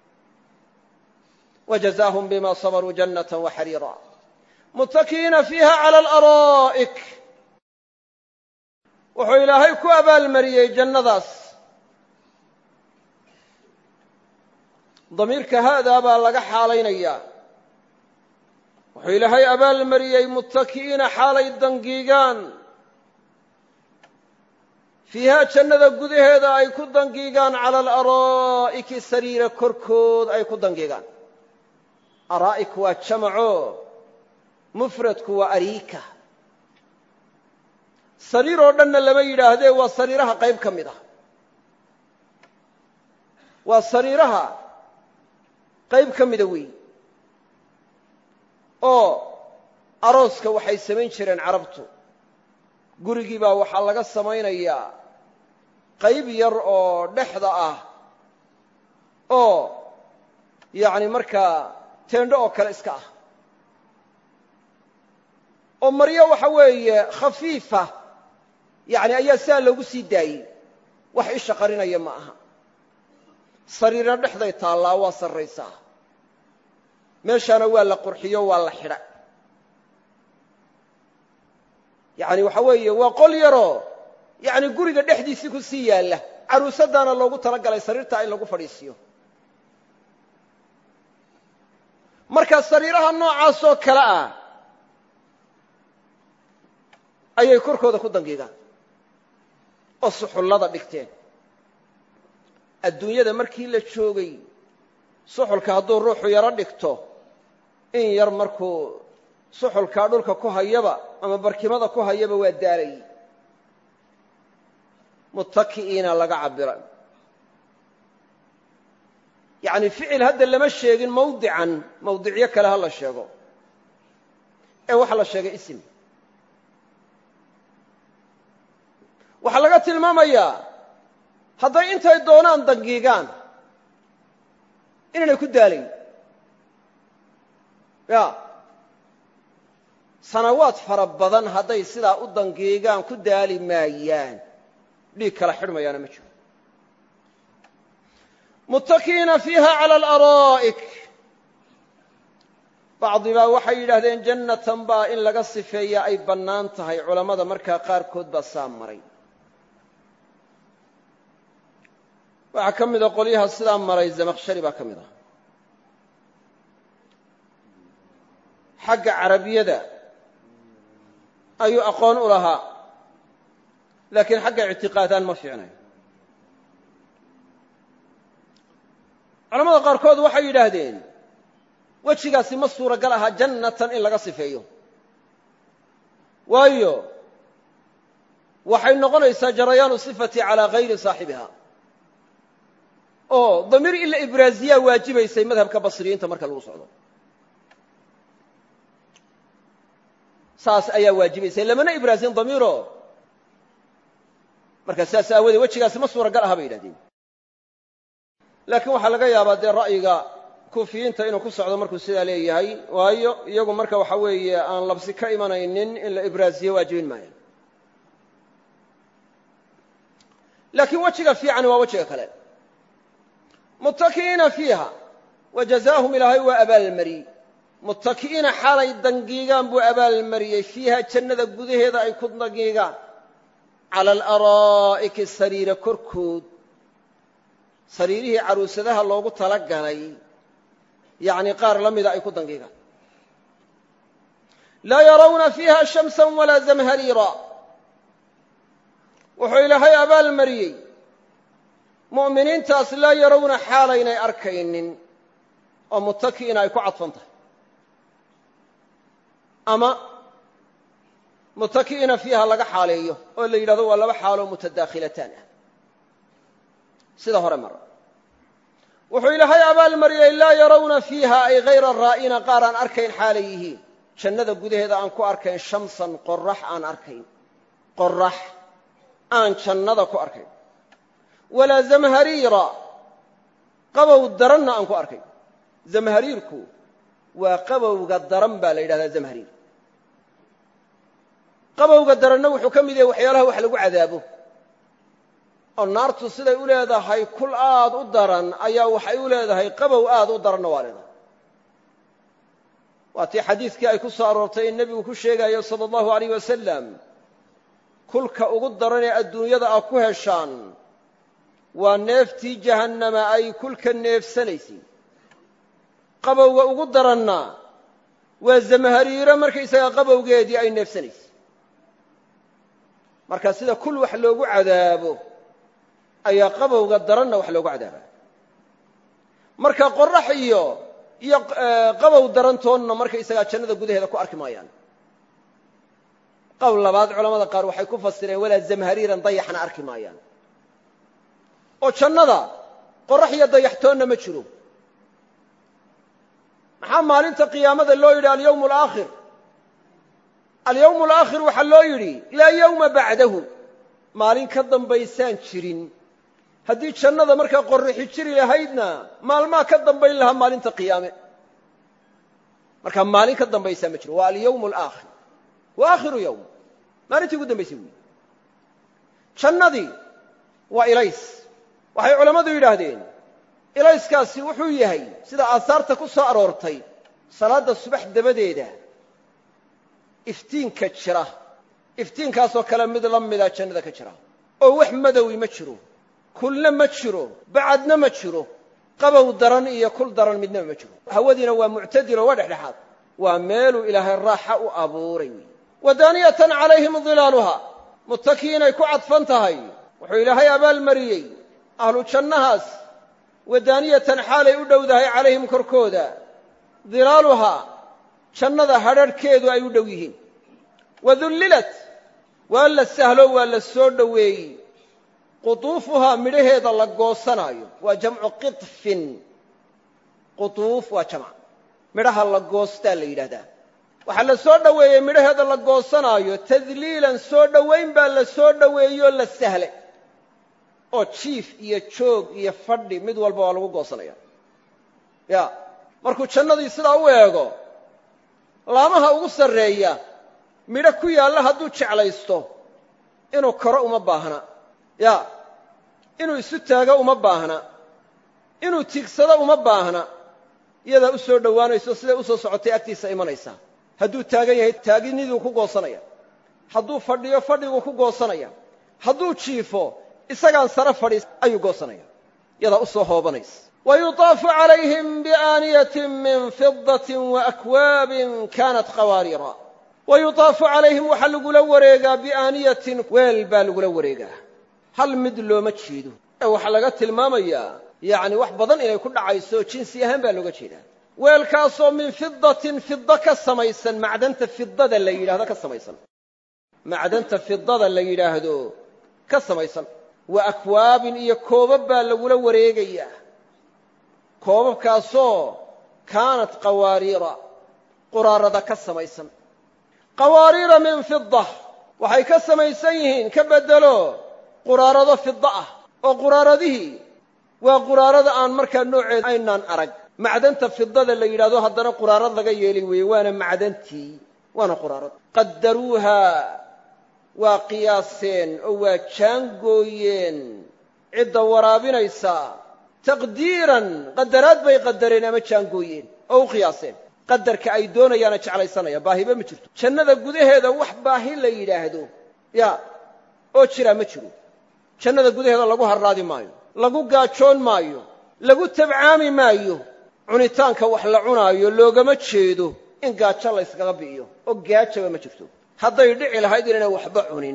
wajazaahum bima sabaruu jannata waxariira muttaki'iina fiiha cala alaraa'ik wuxuu ilaahay ku abaalmariyey jannadaas damiirka haadaa baa laga xaalaynayaa wuxuu ilaahay abaalmariyey muttaki'iina xaalay dangiigaan fiihaa jannada gudaheeda ay ku dangiigaan cala alaraa'iki sariira korkood ay ku dangiigaan araa'ik waa jamaco mufradku waa ariika sariir oo dhanna lama yidhaahdee waa sariiraha qayb ka mid ah waa sariiraha qayb ka mida weeyi oo arooska waxay samayn jireen carabtu gurigii baa waxaa laga samaynayaa qayb yar oo dhexda ah oo yacni markaa teendho oo kale iska ah oo maryo waxa weeye khafiifa yacni ayaa sidaa loogu sii daayey wax isha qarinaya ma aha sariirna dhexday taallaa waa sarraysaa meeshaana waa la qurxiyo waa la xidha yacni waxa weeye waa qol yaroo yacni guriga dhexdiisii ku sii yaalla caruusadaana loogu talagalay sariirtaa in lagu fadhiisiyo marka sariiraha noocaasoo kale ah ayay korkooda ku dangiigaan oo suxullada dhigteen adduunyada markii la joogay suxulka hadduu ruuxu yaro dhigto in yar markuu suxulkaa dhulka ku hayaba ama barkimada ku hayaba waa daalay muttaki'iina laga cabira yacni ficil hadda lama sheegin mawdican mawdicyo kale ha la sheego ee waxa la sheegay isim waxaa laga tilmaamayaa hadday intay doonaan dangiigaan inaanay ku daalayn ya sanawaad fara badan hadday sidaa u dangiigaan ku daali maayaan dhiig kala xidhmayaana ma jiro muttakiina fiiha cala alaraa'ik bacdi baa waxay yidhaahdeen jannatan baa in laga sifeeya ay bannaan tahay culammada markaa qaarkood baa saa maray waxaa ka mida qolyaha sidaa maray zamakhshari baa ka mid ah xagga carabiyada ayuu aqoon u lahaa laakiin xagga ictiqaadaan ma fiicnayo culamada qaarkood waxay yidhaahdeen wejigaasi ma suuragal aha jannatan in laga sifeeyo waayo waxay noqonaysaa jarayaanu sifati calaa gayri saaxibiha oo damiir in la ibraaziyaa waajibaysay madhabka basriyiinta marka lagu socdo saas ayaa waajibaysay lamana ibraazin damiiro marka saas aawadee wejigaasi ma suuragal aha bay yidhahdeen laakiin waxaa laga yaabaa dee ra'yiga kuufiyiinta inuu ku socdo markuu sidaa leeyahay waayo iyagu marka waxa weeye aan labsi ka imanaynin in la ibraaziyo waajibin maayaan laakiin wejiga fiicani waa wejiga kale muttaki'iina fiiha wajazaahum ilaahay waa abaalmariyey muttaki'iina xaalay dangiigaan buu abaalmariyey fiiha jannada gudaheeda ay ku dangiigaan cala alaraa'iki sariira korkood sariirihii caruusadaha loogu tala galay yacni qaar la mida ay ku dangiigaan laa yarawna fiiha shamsa walaa zamhariira wuxuu ilaahay abaalmariyey mu'miniintaas laa yarawna xaalaynay arkaynin oo muttaki'ina ay ku cadfan tahay ama muttaki'ina fiiha laga xaaleeyo oo la yidhahdo waa laba xaaloo mutadaakhilataan ah sida hore mara wuxuu ilaahay abaalmariyey laa yarawna fiiha ay hayra raa'ina qaar aan arkayn xaalay yihiin jannada gudaheeda aan ku arkayn shamsan qorax aan arkayn qorax aan jannada ku arkayn walaa zamhariira qabow daranna aan ku arkayn zamhariirku waa qabowga daran baa la yidhahdaa zamhariir qabowga daranna wuxuu ka mid yahay waxyaalaha wax lagu cadaabo oo naartu siday u leedahay kul aad u daran ayaa waxay u leedahay qabow aad u daranna waa leedahay waa tii xadiidkii ay ku soo aroortay in nebigu ku sheegayo sala allahu alayh wasalam kulka ugu daran ee adduunyada aad ku heshaan waa neeftii jahannama ay kulka neefsanaysay qabowga ugu daranna waa zamhariiro markaysagaa qabowgeedii ay neefsanaysay marka sida kul wax loogu cadaabo ayaa qabowga daranna wax loogu cadaabaa marka qorax iyo iyo qabow darantoonna markaysagaa jannada gudaheeda ku arki maayaan qowl labaad culamada qaar waxay ku fasireen walaa zamhariiran dayaxna arki maayaan oo jannada qorax iyo dayaxtoonna ma jiro maxaa maalinta qiyaamada loo yidhi alyawm alaakhir alyawm alaakhir waxaa loo yidhi laa yawma bacdahu maalin ka dambaysaan jirin haddii jannada markaa qorrixi jiri lahaydna maalmaa ka dambayn lahaa maalinta qiyaame markaa maalin ka dambaysaa ma jiro waa alyawm alaakhir wa aakhiru yawm maalintii ugu dambaysay weyi jannadii waa ilays waxay culammadu yidhaahdeen ilayskaasi wuxuu yahay sida aahaarta ku soo aroortay salaadda subax dabadeeda iftiinka jira iftiinkaasoo kale mid la mida jannada ka jira oo wax madowi ma jiro kulna ma jiro bacadna ma jiro qabow daran iyo kul daran midnaba ma jiro hawadiina waa muctadilo waa dhexdhexaad waa meeluu ilaahay raaxa u abuuray wey wadaaniyatan calayhim dilaaluha muttakiinay ku cadfan tahay wuxuu ilaahay abaalmariyey ahlu jannahaas wadaaniyatan xaalay u dhowdahay calayhim korkooda dilaaluhaa jannada hadharhkeedu ay u dhow yihiin wadullilat waa la sahlo waa la soo dhoweeyey qutuufuhaa midhaheeda la goosanaayo waa jamcu qidfin qutuuf waa jamc midhaha la goostaa la yidhaahdaa waxaa la soo dhoweeyey midhaheeda la goosanaayo tadliilan soo dhowayn baa la soo dhoweeyoo la sahlay oo jiif iyo joog iyo fadhi mid walba waa lagu goosanaya ya markuu jannadii sidaa u eego laamaha ugu sarreeya midho ku yaalla hadduu jeclaysto inuu koro uma baahna ya inuu isu taago uma baahna inuu tiigsado uma baahna iyadaa u soo dhowaanayso siday u soo socotay agtiisa imanaysaa hadduu taagan yahay taaginiduu ku goosanaya hadduu fadhiyo fadhiguu ku goosanaya hadduu jiifo isagaan sare fadhiis ayuu goosanaya iyadaa u soo hoobanaysa wayutaafu calayhim biaaniyatin min fidatin waakwaabin kaanat qawaariira wayutaafu calayhim waxaa lagula wareegaa biaaniyatin weel baa lagula wareegaa hal mid looma jeedo ee waxaa laga tilmaamayaa yacni wax badan inay ku dhacayso jinsi ahaan baa looga jeedaa weelkaasoo min fidatin fida ka samaysan macdanta fidada la yidhahdo ka samaysan macdanta fidada la yidhaahdo ka samaysan wa akwaabin iyo koobab baa lagula wareegayaa koobabkaasoo kaanat qawaariira quraarada ka samaysan qawaariira min fida waxay ka samaysan yihiin ka beddelo quraarado fida ah oo quraaradihii waa quraarada aan markaa nooceed aynaan arag macdanta fidada la yidhahdo haddana quraarad laga yeeli weeye waana macdantii waana quraarad qaddaruuha waa qiyaaseen oo waa jaangooyeen cidda waraabinaysa taqdiiran qadaraad bay qadareen ama jaangooyeen oo u qiyaaseen qadarka ay doonayaana jeclaysanaya baahiba ma jirto jannada gudaheeda wax baahi la yidhaahdo ya oo jiraa ma jiro jannada gudaheeda lagu harraadi maayo lagu gaajoon maayo lagu tabcaami maayo cunitaanka wax la cunaayo loogama jeedo in gaajo la yskaga bi'iyo oo gaajaba ma jirto hadday dhici lahayd inaynay waxba cunin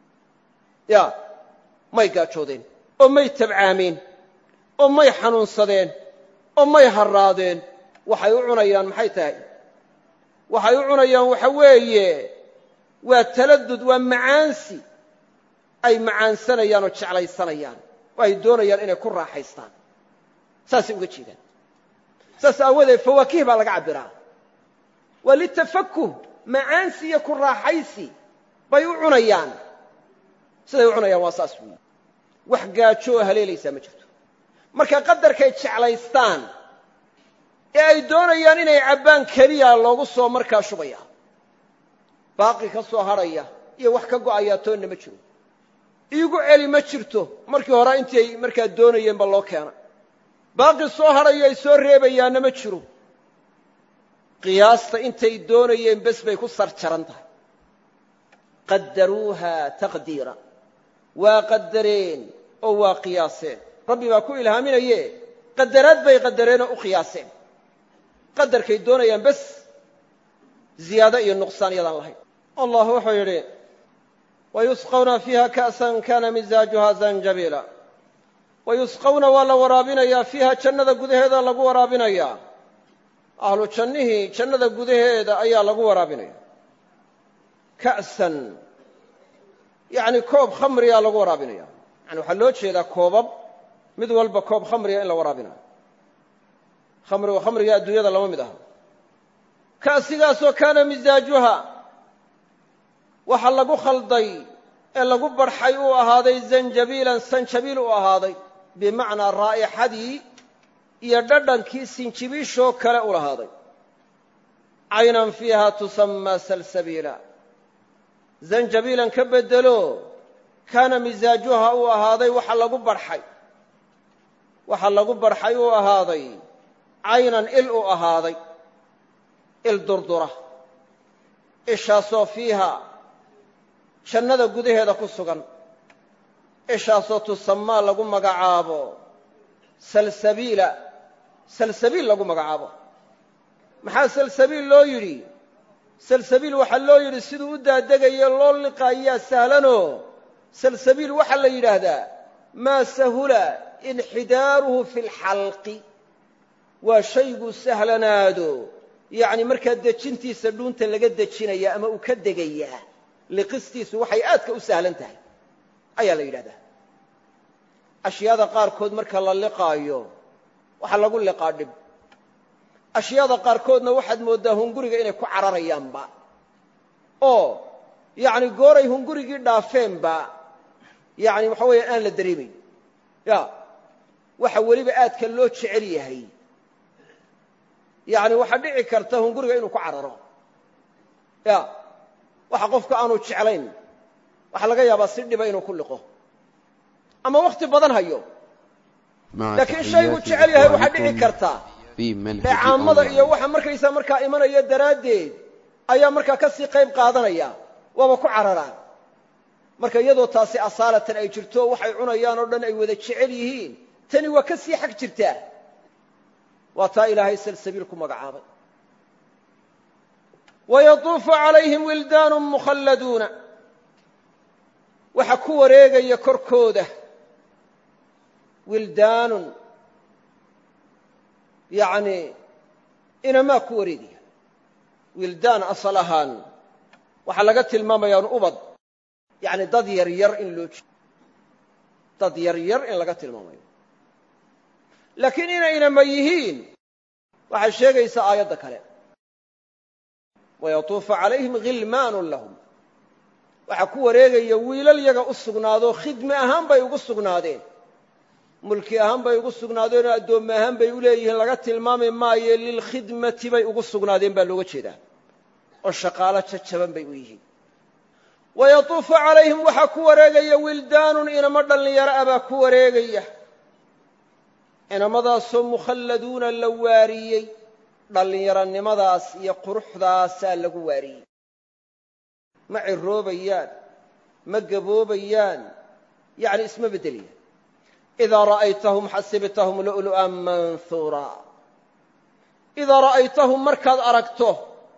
ya may gaajoodeen oo may tabcaameen oo may xanuunsadeen oo may harraadeen waxay u cunayaan maxay tahay waxay u cunayaan waxa weeye waa taladud waa macaansi ay macaansanayaan oo jeclaysanayaan oo ay doonayaan inay ku raaxaystaan saasay uga jeedaan saas aawadeed fawaakih baa laga cabbiraa waa litafakuh macaansi iyo ku raaxaysi bay u cunayaan siday u cunayaan waa saas weeye wax gaajo oo haleelaysaa ma jirto marka qadarkay jeclaystaan ee ay doonayaan inay cabbaan keliya loogu soo markaa shubaya baaqi ka soo hadhaya iyo wax ka go'ayaa toonna ma jiro iigu celi ma jirto markii hore intii ay markaa doonayeenba loo keena baaqi soo hadhayo ay soo reebayaanna ma jiro qiyaasta intay doonayeen bes bay ku sarjaran tahay qaddaruuha taqdiira waa qadareen oo waa qiyaaseen rabbi baa ku ilhaaminaye qadaraad bay qadareen oo u qiyaaseen qadarkay doonayaan bes ziyaado iyo nuqsaan yadaan lahayn allah wuxuu yidhi wayusqawna fiiha ka'san kana misaajuha zanjabiila wayusqawna waa la waraabinayaa fiiha jannada gudaheeda lagu waraabinayaa ahlu jannihii jannada gudaheeda ayaa lagu waraabinaya ka'san yacni koob khamriyaa lagu waraabinaya yani waxaa loo jeedaa koobab mid walba koob khamriga in la waraabinayo khamrigu khamriga adduunyada lama mid aha ka'sigaasoo kaana misaajuha waxa lagu khalday ee lagu barxay uu ahaaday zanjabiilan sanjabiil uu ahaaday bimacnaa raa'ixadii iyo dhadhankii sinjibiishoo kale u lahaaday caynan fiiha tusammaa salsabiila zanjabiilan ka beddelo kaana misaajuha uu ahaaday waxa lagu barxay waxa lagu barxay uu ahaaday caynan il uu ahaaday il durdura ishaasoo fiiha jannada gudaheeda ku sugan ishaasoo tusammaa lagu magacaabo salsabiila salsabiil lagu magacaabo maxaa salsabiil loo yidhi salsabiil waxaa loo yidhi siduu u daadegayo loo liqaayaa sahlanoo salsabiil waxaa la yidhaahdaa maa sahula inxidaaruhu fi lxalqi waa shayguu sahlanaado yacni markaa dejintiisa dhuunta laga dejinaya ama uu ka degayaa liqistiisu waxay aadka u sahlan tahay ayaa la yidhahdaa ashyaada qaarkood marka la liqaayo waxaa lagu liqaa dhib ashyaada qaarkoodna waxaad mooddaa hunguriga inay ku cararayaanba oo yacni gooray hungurigii dhaafeenba yacni waxa weeye aan la dareemayn ya waxa weliba aadka loo jecel yahay yacni waxaa dhici karta hunguriga inuu ku cararo ya waxa qofka aanu jeclayn waxa laga yaabaa si dhiba inuu ku liqo ama waqti badan hayo laakiin shaygu jecel yahay waxa dhici karta caamada iyo waxa markaysa markaa imanaya daraadeed ayaa markaa ka sii qayb qaadanaya waaba ku cararaan marka iyadoo taasi asaalatan ay jirto waxay cunayaan oo dhan ay wada jecel yihiin tani waa ka sii xaq jirtaa waa taa ilaahay salsabiil ku magacaabay wayatuufu calayhim wildaanun mukhalladuuna waxa ku wareegaya korkooda wildaanun yacni inamaa ku wareegaya wildaan asal ahaan waxaa laga tilmaamayaa ubad yacni dad yaryar in loo jeedo dad yaryar in laga tilmaamayo laakiin inay inama yihiin waxay sheegaysaa aayadda kale wayatuufu calayhim ghilmaanun lahum waxaa ku wareegaya wiilal yaga u sugnaadoo khidmi ahaan bay ugu sugnaadeen mulki ahaan bay ugu sugnaadeenoo addoommi ahaan bay u leeyihiin laga tilmaami maayo lilkhidmati bay ugu sugnaadeen baa looga jeedaa oo shaqaalo jajaban bay u yihiin wayatuufu calayhim waxaa ku wareegaya wildaanun inamo dhallinyaro ah baa ku wareegaya inamadaasoo mukhalladuuna la waariyey dhallinyaronimadaas iyo quruxdaasaa lagu waariyey ma ciroobayaan ma gaboobayaan yacni isma beddelayaan idaa ra'aytahum xasibtahum lu'lu'an manhuura idaa ra'aytahum markaad aragto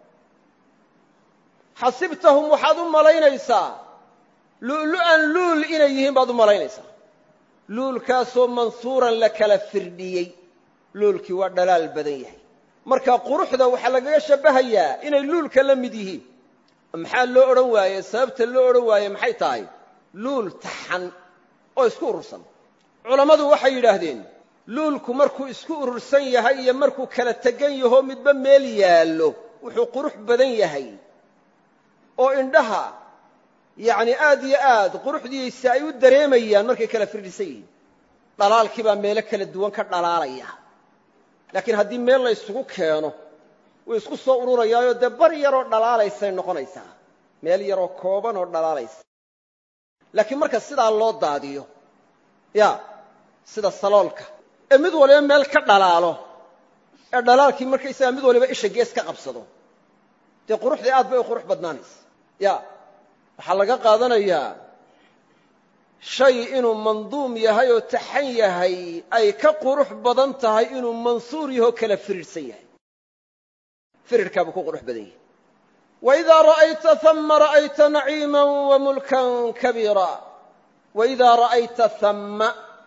xasibtahum waxaad u malaynaysaa lu'lu'an luul inay yihiin baad u malaynaysaa luulkaasoo manhuuran la kala firdhiyey luulkii waa dhalaal badan yahay marka quruxda waxaa lagaga shabbahayaa inay luulka la mid yihiin maxaa loo odhan waaye sababta loo odhan waaye maxay tahay luul taxan oo isku urursan culammadu waxay yidhaahdeen luulku markuu isku urursan yahay iyo markuu kala tegan yaho midba meel yaallo wuxuu qurux badan yahay oo indhaha yacni aad iyo aad quruxdiisa ay u dareemayaan markay kala firdhisan yihiin dhalaalkii baa meelo kala duwan ka dhalaalaya laakiin haddii meel la isugu keeno wuu isku soo ururayaayo dee bar yaroo dhalaalaysay noqonaysaa meel yaroo kooban oo dhalaalaysa laakiin marka sidaa loo daadiyo ya sida saloolka ee mid waliba meel ka dhalaalo ee dhalaalkii markaysagaa mid waliba isha gees ka qabsado dee quruxdii aad bay u qurux badnaanaysa ya waxaa laga qaadanayaa shay inuu manduum yahay oo taxan yahay ay ka qurux badan tahay inuu mansuur yahoo kala firirhsan yahay firirhkaabuu ku qurux badan yahay waidaa ra'ayta hama ra'ayta naciima wamulkan kabiira waidaa ra'ayta hamma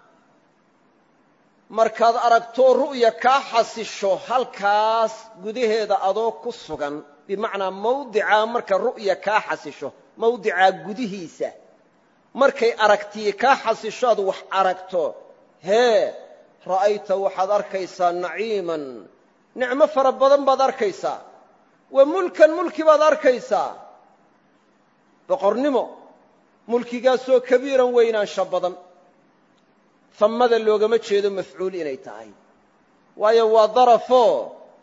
markaad aragto ru'ya kaa xasisho halkaas gudaheeda adoo ku sugan bimacnaa mawdicaa marka ru'ya kaa xasisho mawdicaa gudihiisa markay aragtii kaa xasisho aad wax aragto hee ra'ayta waxaad arkaysaa naciiman nicmo fara badan baad arkaysaa wa mulkan mulki baad arkaysaa boqornimo mulkigaasoo kabiiran weynaansha badan hammada loogama jeedo mafcuul inay tahay waayo waa darafoo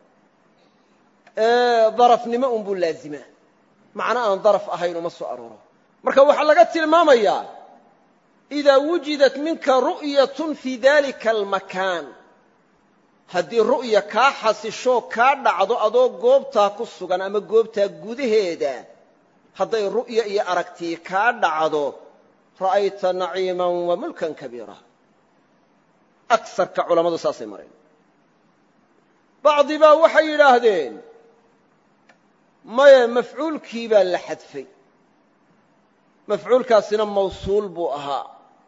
darafnimo unbuu laazimaa macno aan daraf ahayn uma soo arooro marka waxaa laga tilmaamayaa idaa wujidat minka ru'yatun fii dalika almakaan haddii ru'ya kaa xasishoo kaa dhacdo adoo goobtaa ku sugan ama goobtaa gudaheeda hadday ru'ya iyo aragtii kaa dhacdo ra'ayta naciiman wa mulkan kabiira agsarka culammadu saasay mareen bacdi baa waxay yidhaahdeen maya mafcuulkii baa la xadfay mafcuulkaasina mawsuul buu ahaa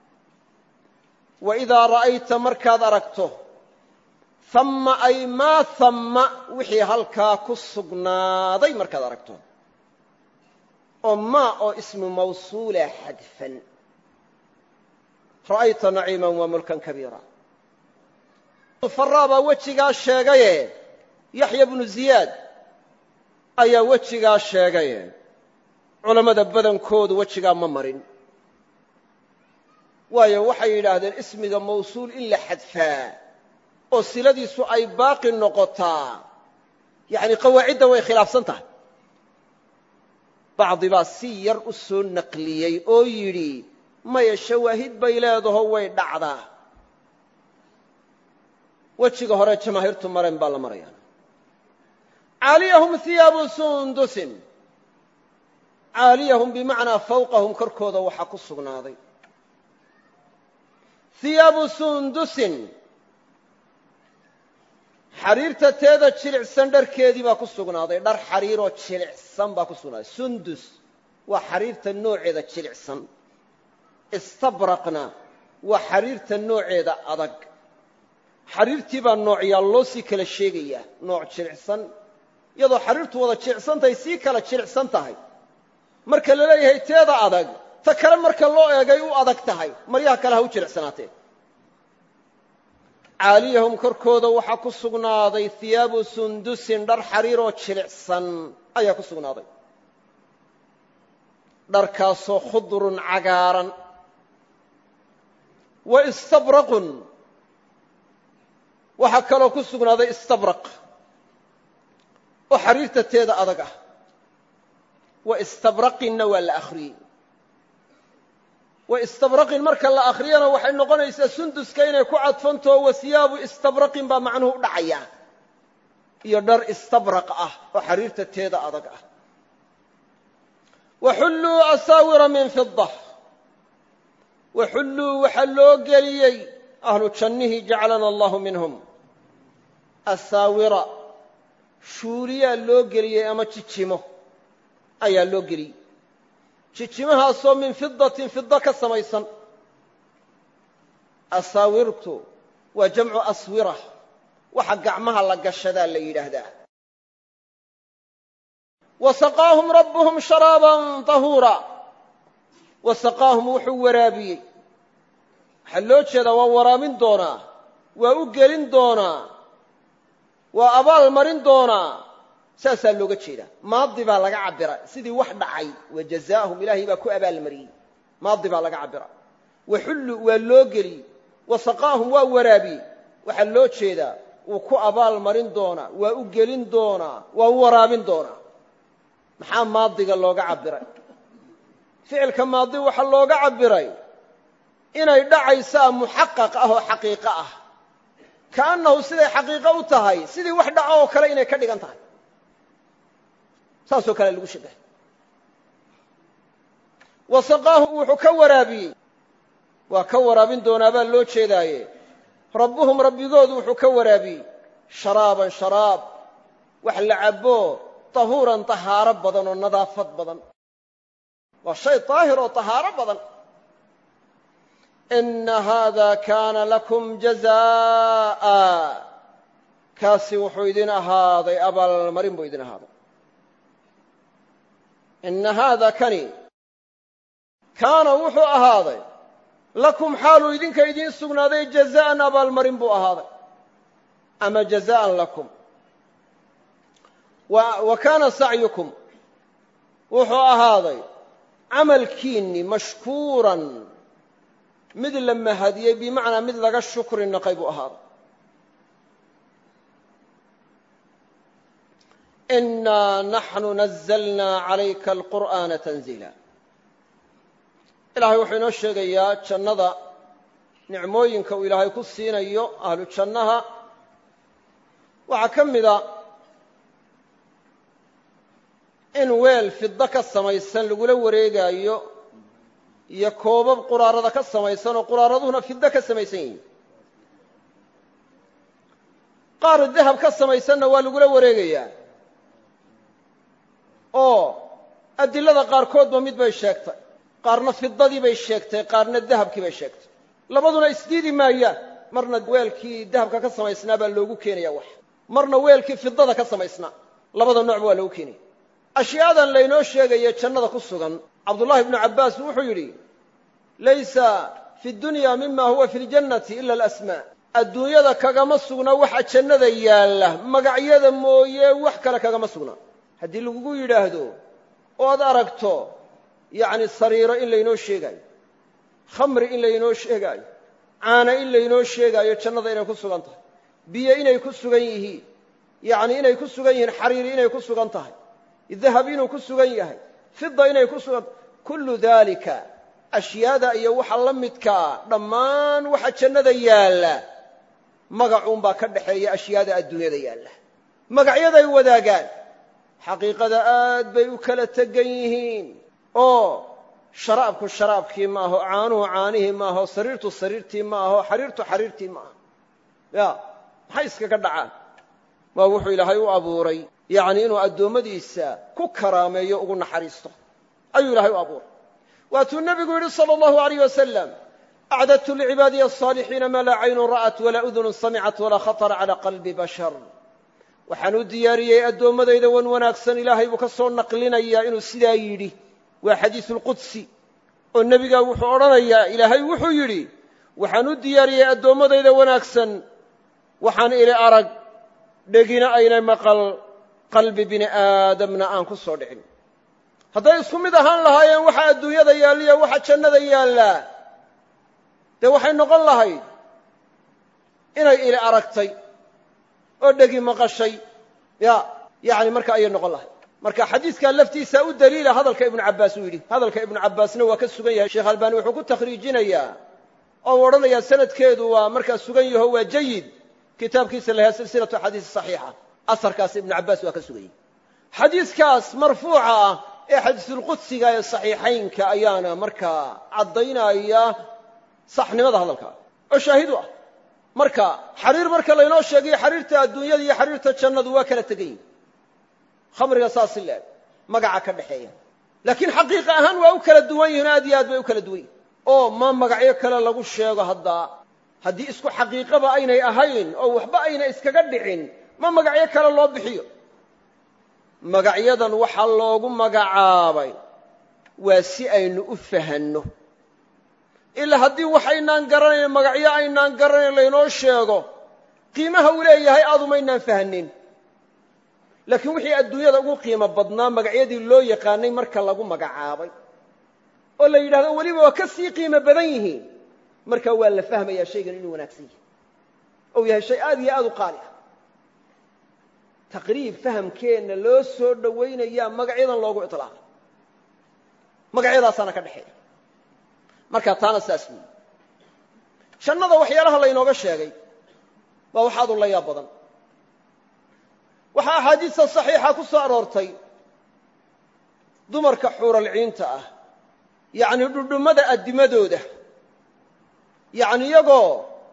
waidaa ra'ayta markaad aragto hamma ay maa hamma wixii halkaa ku sugnaaday markaad aragto oo maa oo ismu mawsuula xadfan ra'ayta naciiman wa mulkan kabiira faraa baa wejigaa sheegaye yaxya bnu ziyaad ayaa wejigaa sheegaye culammada badankoodu wejigaa ma marin waayo waxay yidhaahdeen ismiga mawsuul in la xadfaa oo siladiisu ay baaqi noqotaa yacni qawaacidda way khilaafsan tahay bacdi baa si yar u soo naqliyey oo yidhi maya shawaahid bay leedaho way dhacdaa wejiga hore jamaahiirtu mareen baa la marayaa caaliyahum hiyaabu sundusin caaliyahum bimacnaa fawqahum korkooda waxaa ku sugnaaday hiyaabu sundusin xariirta teeda jilicsan dharkeedii baa ku sugnaaday dhar xariiroo jilicsan baa ku sugnaaday sundus waa xariirta nooceeda jilicsan istabraqna waa xariirta nooceeda adag xariirtii baa noocyaal loo sii kala sheegayaa nooc jilicsan iyadoo xariirtu wada jilicsan tahay sii kala jilicsan tahay marka la leeyahay teeda adag ta kale marka loo eegay u adag tahay maryaha kale ha u jilicsanaatee caaliyahum korkooda waxaa ku sugnaaday hiyaabu sundusin dhar xariiroo jilicsan ayaa ku sugnaaday dharkaasoo khudrun cagaaran wa istabraqun waxaa kaloo ku sugnaaday istabraq oo xariirta teeda adag ah wa istabraqinna waa la akhriyey wa istabraqin marka la akhriyana waxay noqonaysaa sunduska inay ku cadfantaho wa hiyaabu istabraqin baa macnuhu u dhacayaa iyo dhar istabraq ah oo xariirta teeda adag ah waxulluu asaawira min fida waxulluu waxaa loo geliyey ahlu jannihii jacalana allahu minhum asaawira shuuriyaa loo geliyey ama jijimo ayaa loo geliyey jijimahaasoo min fidatin fida ka samaysan asaawirtu waa jamcu aswira waxa gacmaha la gashadaa la yidhaahdaa wasaqaahum rabbuhum sharaaban tahuura wasaqaahum wuxuu waraabiyey waxaa loo jeedaa waa waraabin doonaa waa u gelin doonaa waa abaal marin doonaa saasaa looga jeedaa maadi baa laga cabira sidii wax dhacay wajazaahum ilaahay baa ku abaalmariyey maadi baa laga cabira waxullu waa loo geliyey wasaqaahum waa waraabiyey waxaa loo jeedaa wuu ku abaal marin doonaa waa u gelin doonaa waa u waraabin doonaa maxaa maadiga looga cabiray ficilka maadi waxaa looga cabiray inay dhacaysaa muxaqaq ah oo xaqiiqo ah kaannahu siday xaqiiqo u tahay sidii wax dhaco oo kale inay ka dhigan tahay saasoo kale lagu shabahay wasaqaahum wuxuu ka waraabiyey waa ka waraabin doonaa baa loo jeedaaye rabbuhum rabbigoodu wuxuu ka waraabiyey sharaaban sharaab wax la cabbo tahuuran tahaaro badan oo nadaafad badan waa shay daahir oo tahaaro badan ina haada kaana lakum jazaa'a kaasi wuxuu idin ahaaday abaalmarin buu idin ahaaday ina haada kani kaana wuxuu ahaaday lakum xaaluu idinka idiin sugnaaday jazaa'an abaalmarin buu ahaaday ama jazaa'an lakum wa kaana sacyukum wuxuu ahaaday camalkiinni mashkuuran mid la mahadiyey bimacnaa mid laga shukri naqay buu ahaaday inaa naxnu nazalnaa calayka alqur'aana tanziila ilaahay wuxuu inoo sheegayaa jannada nicmooyinka uu ilaahay ku siinayo ahlu jannaha waxaa ka mida in weel fiddo ka samaysan lagula wareegaayo iyo koobab quraarada ka samaysan oo quraaraduhuna fiddo ka samaysan yihiin qaar dahab ka samaysanna waa lagula wareegayaa oo adilada qaarkoodba mid bay sheegtay qaarna fidadii bay sheegtay qaarna dahabkii bay sheegtay labaduna isdiidi maayaan marna weelkii dahabka ka samaysnaa baa loogu keenaya wax marna weelkii fidada ka samaysnaa labada noocba waa loogu keenaya ashyaadan laynoo sheegaya jannada ku sugan cabdullahi ibnu cabbaas wuxuu yidhi laysa fi dunya mima huwa fi ljannati ila alasmaa adduunyada kagama sugna waxa jannada yaalla magacyada mooye wax kale kagama sugna haddii lagugu yidhaahdo ood aragto yacni sariiro in laynoo sheegaayo khamri in laynoo sheegaayo caana in laynoo sheegaayo jannada inay ku sugan tahay biyo inay ku sugan yihiin yacni inay ku sugan yihiin xariiri inay ku sugan tahay dahab inuu ku sugan yahay fida inay ku sugan kullu daalika ashyaada iyo waxa la midkaa dhammaan waxa jannada yaalla magacuunbaa ka dhaxeeya ashyaada adduunyada yaalla magacyaday wadaagaan xaqiiqada aad bay u kala tegan yihiin oo sharaabku sharaabkii maaho caanuhu caanihii maaho sariirtu sariirtii maaho xariirtu xariirtii maaha ya maxay iskaga dhacaan waa wuxuu ilaahay u abuuray yacni inuu addoommadiisa ku karaameeyo ugu naxariisto ayuu ilaahay u abuuray waatuu nebigu yidhi sala allahu alayh wasalam acdadtu licibaadiya asaalixiina maa laa caynun ra'at walaa udunun samicat walaa khatara calaa qalbi bashar waxaan u diyaariyey addoommadayda wan wanaagsan ilaahay buu ka soo naqlinayaa inuu sidaa yidhi waa xadiisu lqudsi oo nebigaa wuxuu odhanayaa ilaahay wuxuu yidhi waxaan u diyaariyey addoommadayda wanaagsan waxaan ili arag dhegina ayna maqal qalbi bini aadamna aan ku soo dhicin hadday isku mid ahaan lahaayeen waxa adduunyada yaalliya waxa jannada yaallaa dee waxay noqon lahayd inay ili aragtay oo dhegi maqashay ya yacni marka ayay noqon lahayd marka xadiidkaa laftiisa u daliila hadalka ibnu cabbaas uu yidhi hadalka ibnu cabbaasna waa ka sugan yahay sheekh albaani wuxuu ku takhriijinayaa oo u odhanayaa sanadkeedu waa markaa sugan yaho waa jayid kitaabkiisa lahaa silsilatu xadiis saxiixa asarkaas ibnu cabbaas waa ka sugan yahay xadiiskaas marfuuca ah ee xadiisulqudsiga ee saxiixaynka ayaana markaa caddaynaya saxnimada hadalka oo shaahidu ah marka xariir marka laynoo sheegayo xariirta adduunyada iyo xariirta jannadu waa kala tegan yihin khamriga saasi leeg magaca ka dhaxeeya laakiin xaqiiqa ahaan waa u kala duwan yihin aad iyo aad bay u kala duwan yihin oo ma magacyo kale lagu sheego haddaa haddii isku xaqiiqaba aynay ahayn oo waxba ayna iskaga dhicin ma magacyo kale loo bixiyo magacyadan waxaa loogu magacaabay waa si aynu u fahanno ilaa haddii waxaynaan garanayn magacyo aynaan garanayn laynoo sheego qiimaha uu leeyahay aadumaynaan fahannin laakiin wixii adduunyada ugu qiimo badnaa magacyadii loo yaqaanay marka lagu magacaabay oo la yidhahdo weliba waa ka sii qiimo badan yihiin markaa waa la fahmayaa shaygan inuu wanaagsan yahay ou yahay shay aad iyo aad u qaali ah taqriib fahamkeenna loo soo dhowaynayaa magacyadan loogu iطlaaqay magacyadaasaana ka dhexeeya markaa taana saas weyi jannada waxyaalaha laynooga sheegay waa wax aad u la yaab badan waxaa axaadiista saxiixa ku soo aroortay dumarka xuuralciinta ah yacni dhudhummada addimadooda yacni iyagoo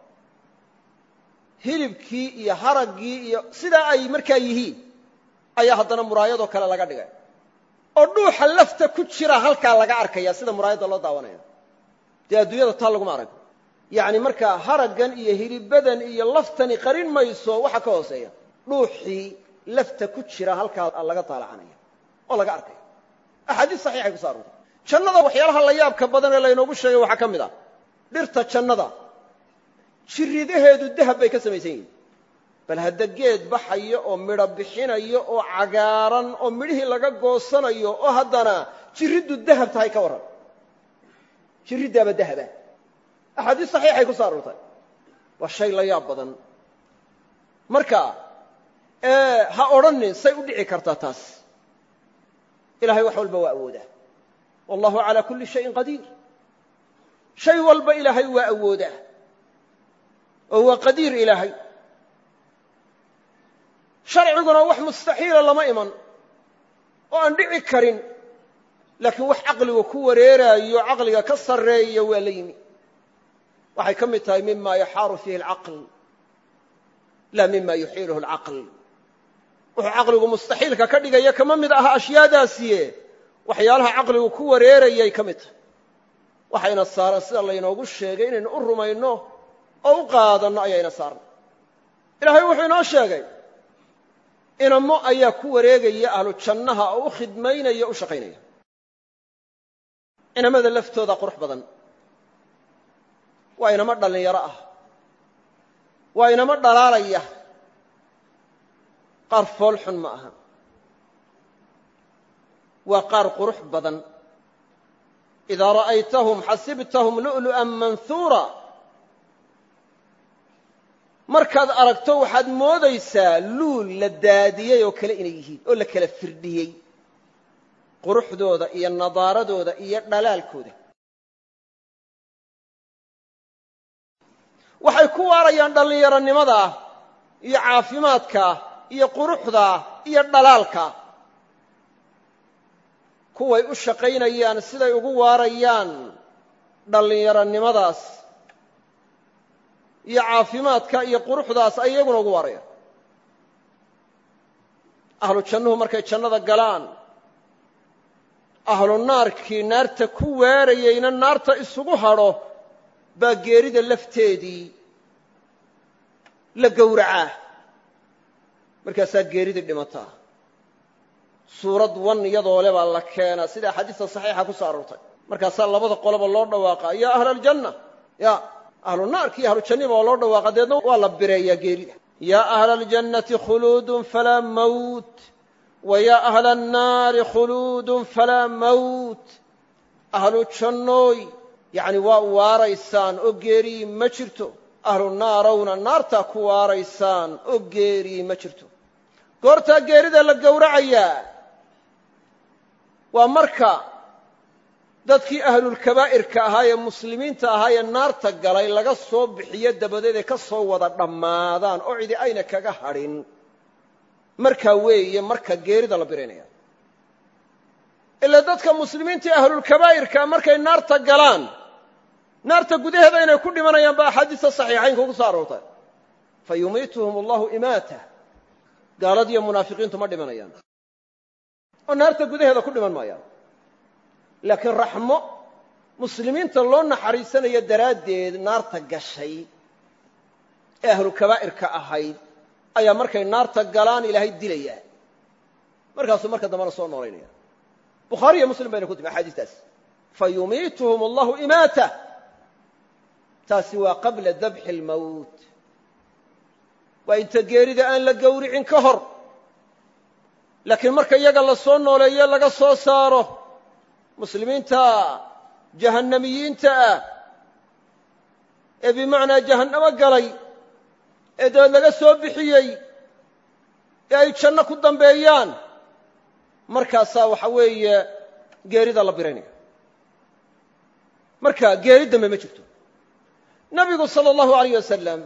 hilibkii iyo haraggii iyo sidaa ay markaa yihiin ayaa haddana muraayadoo kale laga dhigay oo dhuuxa lafta ku jira halkaa laga arkaya sida muraayadda loo daawanayo dee adduunyada taa laguma arag yacni markaa haraggan iyo hilibadan iyo laftani qarin mayso waxa ka hooseeya dhuuxii lafta ku jira halkaa laga daalacanaya oo laga arkaya axaadiis saxiixay kuso aroortay jannada waxyaalaha la yaabka badan ee laynoogu sheegay waxaa ka mid ah dhirta jannada jiridaheedu dahab bay ka samaysan yihiin bal hadda geed baxayo oo midho bixinayo oo cagaaran oo midhihii laga goosanayo oo haddana jiriddu dahab tahay ka warran jiriddaaba dahaba axaadiis saxiixay ku soo aroortay waa shay la yaab badan marka ha odhanin say u dhici kartaa taas ilahay wax walba waa awoodaa wallahu calaa kulli shayin qadiir shay walba ilaahay waa awoodaa oo waa qadiir ilaahay sharciguna wax mustaxiila lama iman oo aan dhici karin laakiin wax caqliga ku wareeraayo caqliga ka sarreeya waa la yimi waxay ka mid tahay mima yaxaaru fiihi alcaql laa mima yuxiiluhu alcaql wuxuu caqligu mustaxiilka ka dhigaya kama mid aha ashyaadaasiye waxyaalaha caqligu ku wareerayay ka mid tahay waxayna saaran sida laynoogu sheegay inaynu u rumayno oo u qaadanno ayayna saaran ilaahay wuxuu inoo sheegay inamo ayaa ku wareegaya ahlu jannaha oo u khidmaynaya o u shaqaynaya inamada laftooda qurux badan waa inamo dhallinyaro ah waa inamo dhalaalaya qaar fool xun ma aha waa qaar qurux badan idaa ra'aytahum xasibtahum lu'lu'an manhuura markaad aragto waxaad moodaysaa luul la daadiyey oo kale inay yihiin oo la kala firdhiyey quruxdooda iyo nadaaradooda iyo dhalaalkooda waxay ku waarayaan dhallinyaronimada iyo caafimaadka iyo quruxda iyo dhalaalka kuway u shaqaynayaan siday ugu waarayaan dhallinyaronimadaas iyo caafimaadka iyo quruxdaas ay iyaguna ugu waarayaan ahlu jannuhu markay jannada galaan ahlu naarkii naarta ku waarayeyna naarta isugu hadho baa geerida lafteedii la gowracaa markaasaa geeridii dhimataa suurad wan iyadoo le baa la keenaa sida axaadiista saxiixa ku soo aroortay markaasaa labada qoloba loo dhawaaqaa yaa ahla aljanna ya ahlu naarki iyo ahlu janniba waa loo dhawaaqa deedna waa la bireeyaa geerida yaa ahla aljannati khuluudun falaa mawt wa yaa ahla annaari khuluudun falaa mawt ahlu jannooy yacni waa waaraysaan oo geerii ma jirto ahlu naarowna naartaa ku waaraysaan oo geerii ma jirto goortaa geerida la gowracayaa waa marka dadkii ahlulkabaa'irka ahaa ee muslimiinta ahaa ee naarta galay laga soo bixiyo dabadeed ay ka soo wada dhammaadaan oo cidi ayna kaga hadhin markaa weeye marka geerida la biraynaya ilaa dadka muslimiinta ee ahlulkabaa'irkaa markay naarta galaan naarta gudaheeda inay ku dhimanayaan baa axaadiista saxiixaynka ugu soo aroortay fa yumiituhum allahu imaata gaaladiiyo munaafiqiintu ma dhimanayaan oo naarta gudaheeda ku dhiman maayaan laakiin raxmo muslimiinta loo naxariisanayo daraaddeed naarta gashay ee ahlu kabaa'irka ahayd ayaa markay naarta galaan ilaahay dilaya markaasuu marka dambana soo noolaynaya bukhaari iyo muslim bayna ku timi axaadiistaas fa yumiituhum allahu imaata taasi waa qabla dabxi almawt waa inta geerida aan la gowricin ka hor laakiin marka iyaga la soo nooleeyo laga soo saaro muslimiinta jahannamiyiinta ah ee bimacnaa jahannamo galay ee dabeed laga soo bixiyey ee ay janno ku dambeeyaan markaasaa waxa weeye geerida la biraynaya marka geeri dambe ma jirto nabigu sala allahu alayh wasalam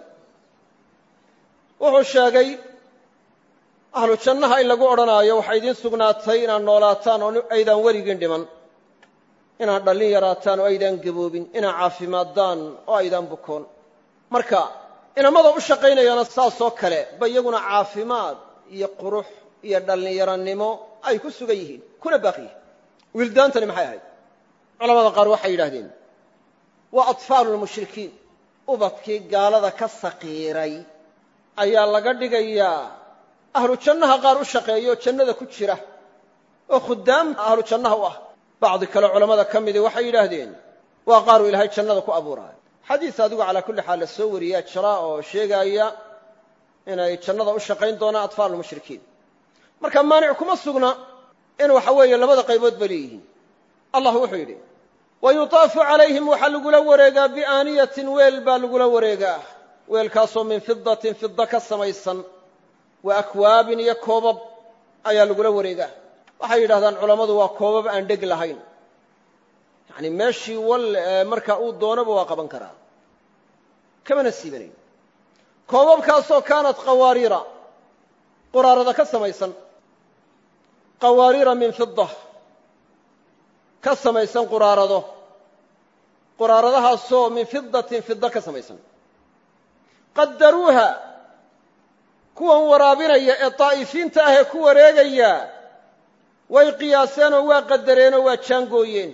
wuxuu sheegay ahlu jannaha in lagu odhanaayo waxay idiin sugnaatay inaad noolaataan oo aydaan weligiin dhiman inaad dhallin yaraataan oo aydaan gaboobin inaad caafimaadaan oo aydaan bukoon marka inamada u shaqaynayaana saasoo kale ba iyaguna caafimaad iyo qurux iyo dhallinyaranimo ay ku sugan yihiin kuna baaqi yihin wildaantani maxay ahayd culamada qaar waxay yidhaahdeen waa atfaalu lmushrikiin ubadkii gaalada ka saqiiray ayaa laga dhigayaa ahlu jannaha qaar u shaqeeya oo jannada ku jira oo khudaam ahlu jannaha u ah bacdi kale culammada ka midii waxay yidhaahdeen waa qaaruu ilaahay jannada ku abuuraayo xadiis adigu calaa kulli xaal la soo wariyaa jira oo sheegaya inay jannada u shaqayn doonaan atfaalulmushrikiin marka maanic kuma sugna in waxa weeye labada qaybood ba leeyihiin allah wuxuu yidhi wayutaafu calayhim waxaa lagula wareegaa biaaniyatin weel baa lagula wareegaa weelkaasoo min fidatin fida ka samaysan wa akwaabin iyo koobab ayaa lagula wareegaa waxay yidhahdaan culammadu waa koobab aan dheg lahayn yacni meeshii wal marka uu doonaba waa qaban karaa kamana siibanayn koobabkaasoo kaanat qawaariira quraarada ka samaysan qawaariira min fida ka samaysan quraarado quraaradahaasoo min fidatin fida ka samaysan qadaruuha kuwan waraabinaya ee daa'ifiinta ah ee ku wareegaya way qiyaaseenoo waa qadareenoo waa jaangooyeen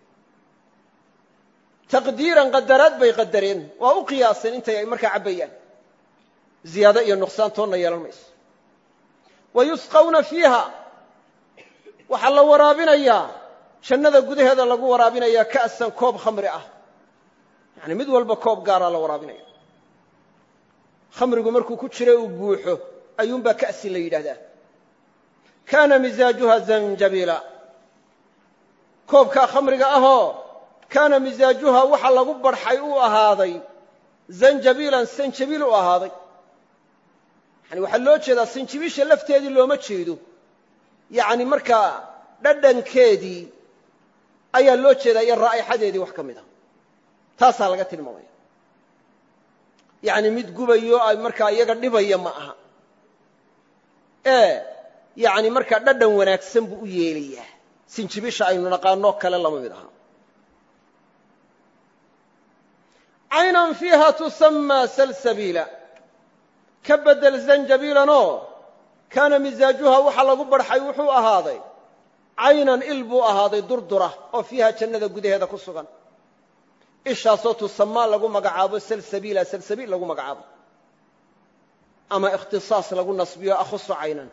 taqdiiran qadaraad bay qadareen waa u qiyaaseen intay ay markaa cabbayaan ziyaado iyo nuqsaan toonna yeelan mayso wa yusqawna fiiha waxaa la waraabinayaa jannada gudaheeda lagu waraabinayaa ka'san koob khamri ah yacni mid walba koob gaaraa la waraabinaya khamrigu markuu ku jira uu buuxo ayuunbaa ka'si la yidhaahdaa kaana misaajuha zanjabiila koobkaa khamriga ahoo kaana misaajuha waxa lagu barxay uu ahaaday zanjabiilan sanjabiil u ahaaday yani waxaa loo jeedaa sanjabiisha lafteedii looma jeedo yacni markaa dhadhankeedii ayaa loo jeedaa iyo raa'ixadeedii wax ka mid a taasaa laga tilmaamaya yacni mid gubayo ay markaa iyaga dhibaya ma aha ee yacni markaa dhadhan wanaagsan buu u yeelayaa sinjibisha aynu naqaanoo kale lama mid aha caynan fiiha tusammaa salsabiila ka bedel zanjabiilanoo kaana misaajuha waxa lagu barxay wuxuu ahaaday caynan il buu ahaaday durdura oo fiiha jannada gudaheeda ku sugan ishaasoo tusamaa lagu magacaabo salsabiila salsabiil lagu magacaabo ama ikhtisaas lagu nasbiyo akhusu caynan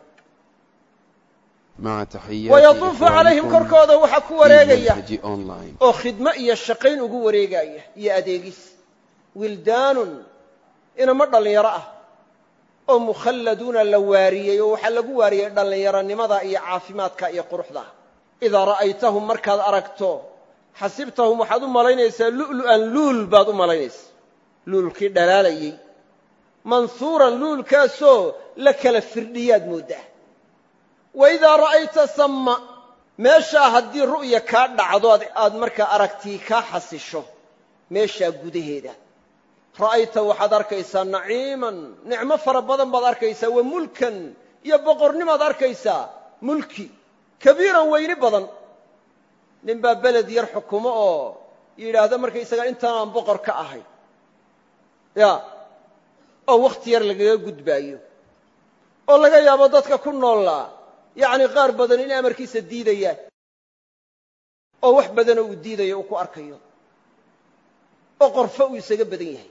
wayatuufu calayhim korkooda waxaa ku wareegaya oo khidmo iyo shaqayn ugu wareegaya iyo adeegis wildaanun inamo dhallinyaro ah oo mukhalladuuna la waariyey oo waxaa lagu waariyey dhallinyaronimada iyo caafimaadka iyo quruxda idaa ra'aytahum markaad aragto xasibtahum waxaad u malaynaysaa lu'lu'an luul baad u malaynaysaa luulkii dhalaalayey mansuuran luulkaasoo la kala firdhiyaad mooddaa wa idaa ra'ayta samma meeshaa haddii ru'ya kaa dhacdo aad markaa aragtii kaa xasisho meeshaa gudaheeda ra'ayta waxaad arkaysaa naciiman nicmo fara badan baad arkaysaa wa mulkan iyo boqornimaad arkaysaa mulki kabiiran weyni badan nin baa beled yar xukumo oo yidhaahdo markaysaga intaanaan boqor ka ahay ya oo wakhti yar lagaga gudbaayo oo laga yaabo dadka ku noollaa yacni qaar badan in amarkiisa diidayaan oo wax badanoo uu diidayo uu ku arkayo oo qorfo uu isaga badan yahay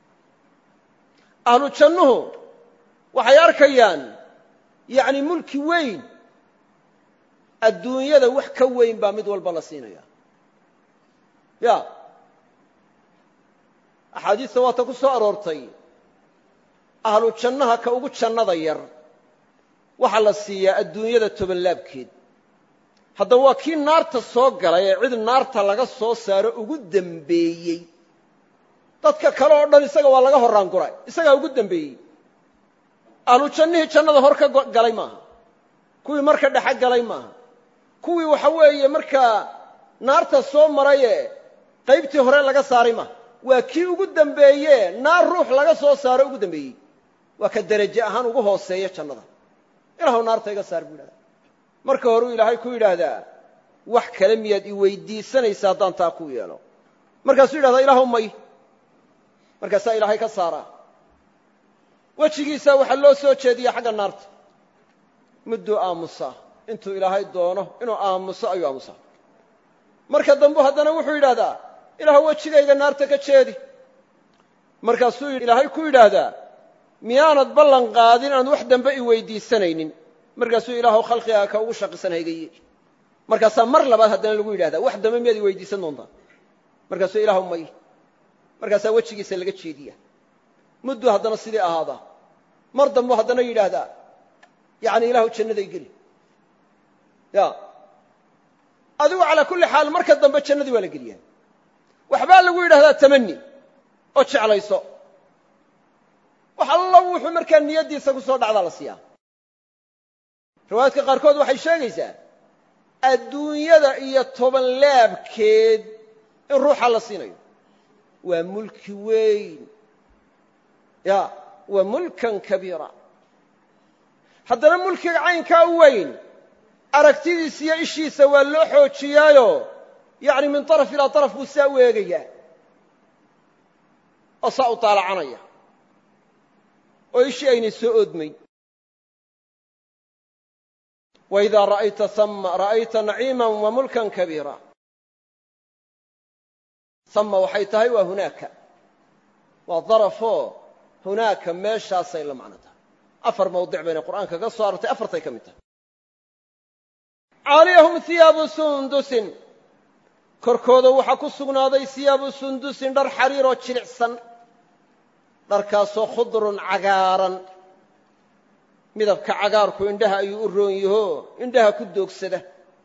ahlu jannuhu waxay arkayaan yacni mulki weyn adduunyada wax ka weyn baa mid walba la siinaya ya axaadiista waata ku soo aroortay ahlu jannaha ka ugu jannada yar waxaa la siiyaa adduunyada toban laabkeed haddaba waa kii naarta soo galay ee cid naarta laga soo saaro ugu dembeeyey dadka kale oo dhan isaga waa laga horraan guray isagaa ugu dembeeyey ahlu jannihii jannada hor ka galay maaha kuwii marka dhexe galay maaha kuwii waxa weeye markaa naarta soo marayee qaybtii hore laga saaray maaha waa kii ugu dembeeye naar ruux laga soo saaro ugu dembeeyey waa ka deraje ahaan ugu hooseeya jannada ilaahu naarta iga saar buu yidhahdaa marka horeu ilaahay ku yidhaahdaa wax kale miyaad i weydiisanaysa haddaan taa ku yeelo markaasuu yidhahdaa ilaahu may markaasaa ilaahay ka saaraa wejigiisaa waxaa loo soo jeediyaa xagga naarta mudduu aamusaa intuu ilaahay doono inuu aamuso ayuu aamusaa marka dambu haddana wuxuu yidhaahdaa ilaahu wejigayga naarta ka jeedi markaasuu ilaahay ku yidhaahdaa miyaanad ballan qaadin inaad wax dambe i weydiisanaynin markaasuu ilaahu khalqigaa ka ugu shaqisan haygaye markaasaa mar labaad haddana lagu yidhahdaa wax dambe miyaad i weydiisan doontaa markaasuu ilaahu may markaasaa wejigiisa laga jeediya mudduu haddana sidii ahaadaa mar dambu haddana yidhaahdaa yacni ilaahu jannaday geli ya adigu calaa kulli xaal marka dambe jannadii waa la geliyaa waxbaa lagu yidhahdaa tamani oo jeclayso wax alla wuxuu markaa niyaddiisa ku soo dhacdaa la siiyaa riwaayaadka qaarkood waxay sheegaysaa adduunyada iyo toban laabkeed in ruuxa la siinayo waa mulki weyn ya waa mulkan kabiira haddana mulkiga caynkaa u weyn aragtidiisa iyo ishiisa waa loo xoojiyaayo yacni min طaraf ilaa طaraf buu saa u eegayaa oo saa u taalacanaya oo ishii aynay soo oodmayn waidaa ra'ayta sama ra'ayta naciima wamulkan kabiira sama waxay tahay waa hunaaka waa darafoo hunaaka meeshaasay la macno tahay afar mawdic bayna qur'aanka ka soo arortay afartay ka mid tahay caaliyahum hiyaabu sundusin korkooda waxaa ku sugnaaday hiyaabu sundusin dhar xariiroo jilicsan dharkaasoo khudrun cagaaran midabka cagaarku indhaha ayuu u roon yaho indhaha ku doogsada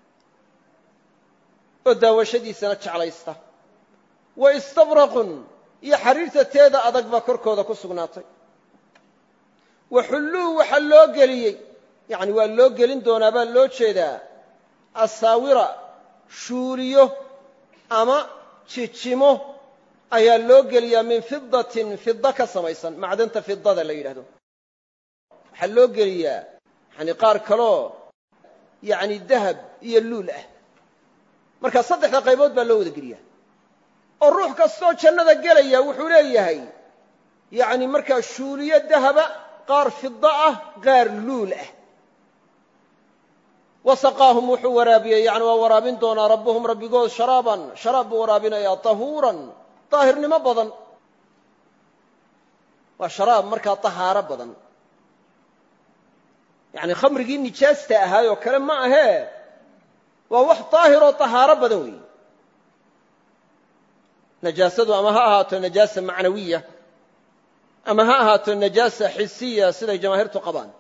oo daawashadiisana jeclaysta wa istabraqun iyo xariirta teeda adag baa korkooda ku sugnaatay wa xulluu waxaa loo geliyey yacni waa loo gelin doonaa baa loo jeedaa asaawira shuuliyo ama jijimo ayaa loo geliyaa min fidatin fida ka samaysan macdanta fidada la yidhahdo waxaa loo geliyaa yani qaar kaloo yani dahab iyo luul ah marka saddexda qaybood baa loo wada geliyaa oo ruux kastoo jannada gelaya wuxuu leeyahay yani markaa shuuliyo dahaba qaar fida ah qaar luul ah wasaqaahum wuxuu waraabiyey yani waa waraabin doonaa rabbuhum rabbigood sharaaban sharaab buu waraabinayaa tahuuran daahirnimo badan waa sharaab markaa tahaaro badan yani khamrigii nijaasta ahaayoo kale ma ahee waa wax daahiroo tahaaro badan weeye najaasadu ama ha ahaato najaasa macnawiya ama ha ahaato najaasa xisiya siday jamaahiirtu qabaan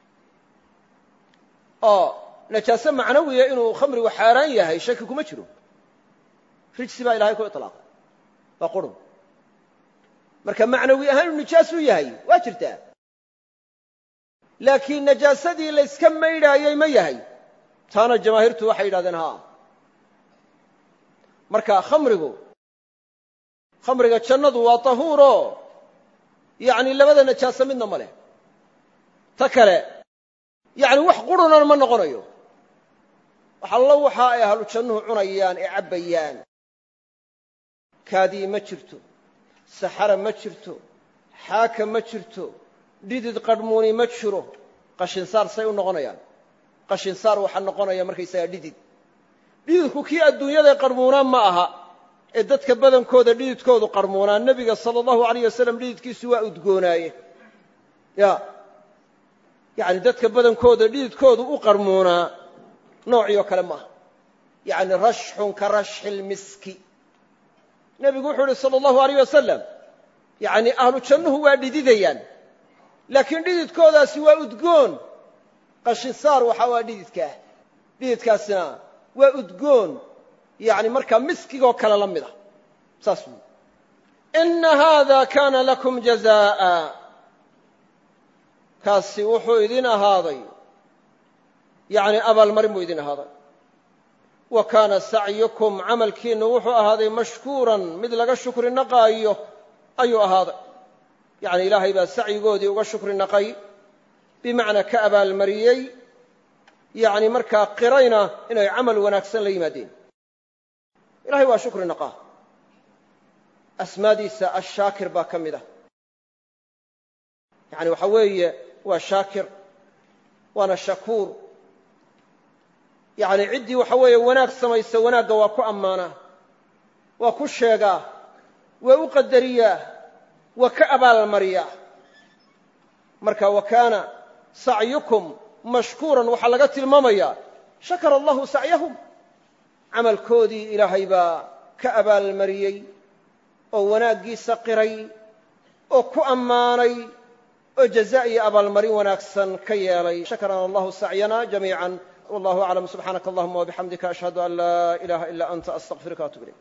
oo najaase macnawiya inuu khamrigu xaaraan yahay shaki kuma jiro rijsi baa ilahay ku iطlaaqay waa qurun marka macnawi ahaan inuu nijaas u yahay waa jirtaa laakiin najaasadii la yska maydhaayey ma yahay taana jamaahiirtu waxay yidhahdeen ha marka khamrigu khamriga jannadu waa tahuuro yani labada najaaso midna ma leh ta kale yani wax qurunan ma noqonayo wax allo waxa ay ahlu jannuhu cunayaan ee cabbayaan kaadii ma jirto saxara ma jirto xaaka ma jirto dhidid qadhmuuni ma jiro qashinsaar say u noqonayaan qashinsaar waxaa noqonaya markaysagaa dhidid dhididku kii adduunyaday qarmuunaan ma aha ee dadka badankooda dhididkoodu qarmuunaa nebiga sala allahu alayh wasalam dhididkiisu waa udgoonaaye ya yani dadka badankooda dhididkoodu u qarmuunaa noociyo kale maaha yani rashxun ka rashxi lmiski nebigu wuxuu uhi sala allahu alayh wasalam yani ahlu jannuhu waa dhididayaan laakiin dhididkoodaasi waa udgoon qashinsaar waxa waa dhididkaah dhididkaasina waa udgoon yani markaa miskigoo kale la mid ah saas wy ina haada kaana lakum jazaa'a kaasi wuxuu idin ahaaday yani abaalmarin buu idin ahaaday wa kaana sacyukum camalkiinnu wuxuu ahaaday mashkuuran mid laga shukri naqaayo ayuu ahaaday yani ilaahay baa sacyigoodii uga shukri naqay bimacnaa ka abaalmariyey yani markaa qirayna inay camal wanaagsan la yimaadeen ilahay waa shukri naqaa asmaadiisa ashaakir baa ka mid ah yani waxa weeye waa shaakir waana shakuur yani ciddii waxa weeye wanaag samaysa wanaagga waa ku ammaanaa waa ku sheegaa waa u qadariyaa waa ka abaalmariyaa marka wa kaana sacyukum mashkuuran waxaa laga tilmaamayaa shakara allahu sacyahum camalkoodii ilaahay baa ka abaalmariyey oo wanaaggiisa qiray oo ku ammaanay oo jazaa iyo abaalmarin wanaagsan ka yeelay shakarana allahu sacyana jamiican wallahu aclam subxaanaka allahuma wabixamdika ashhadu an laa ilaha ila anta astaqfiruka waatubu ilayk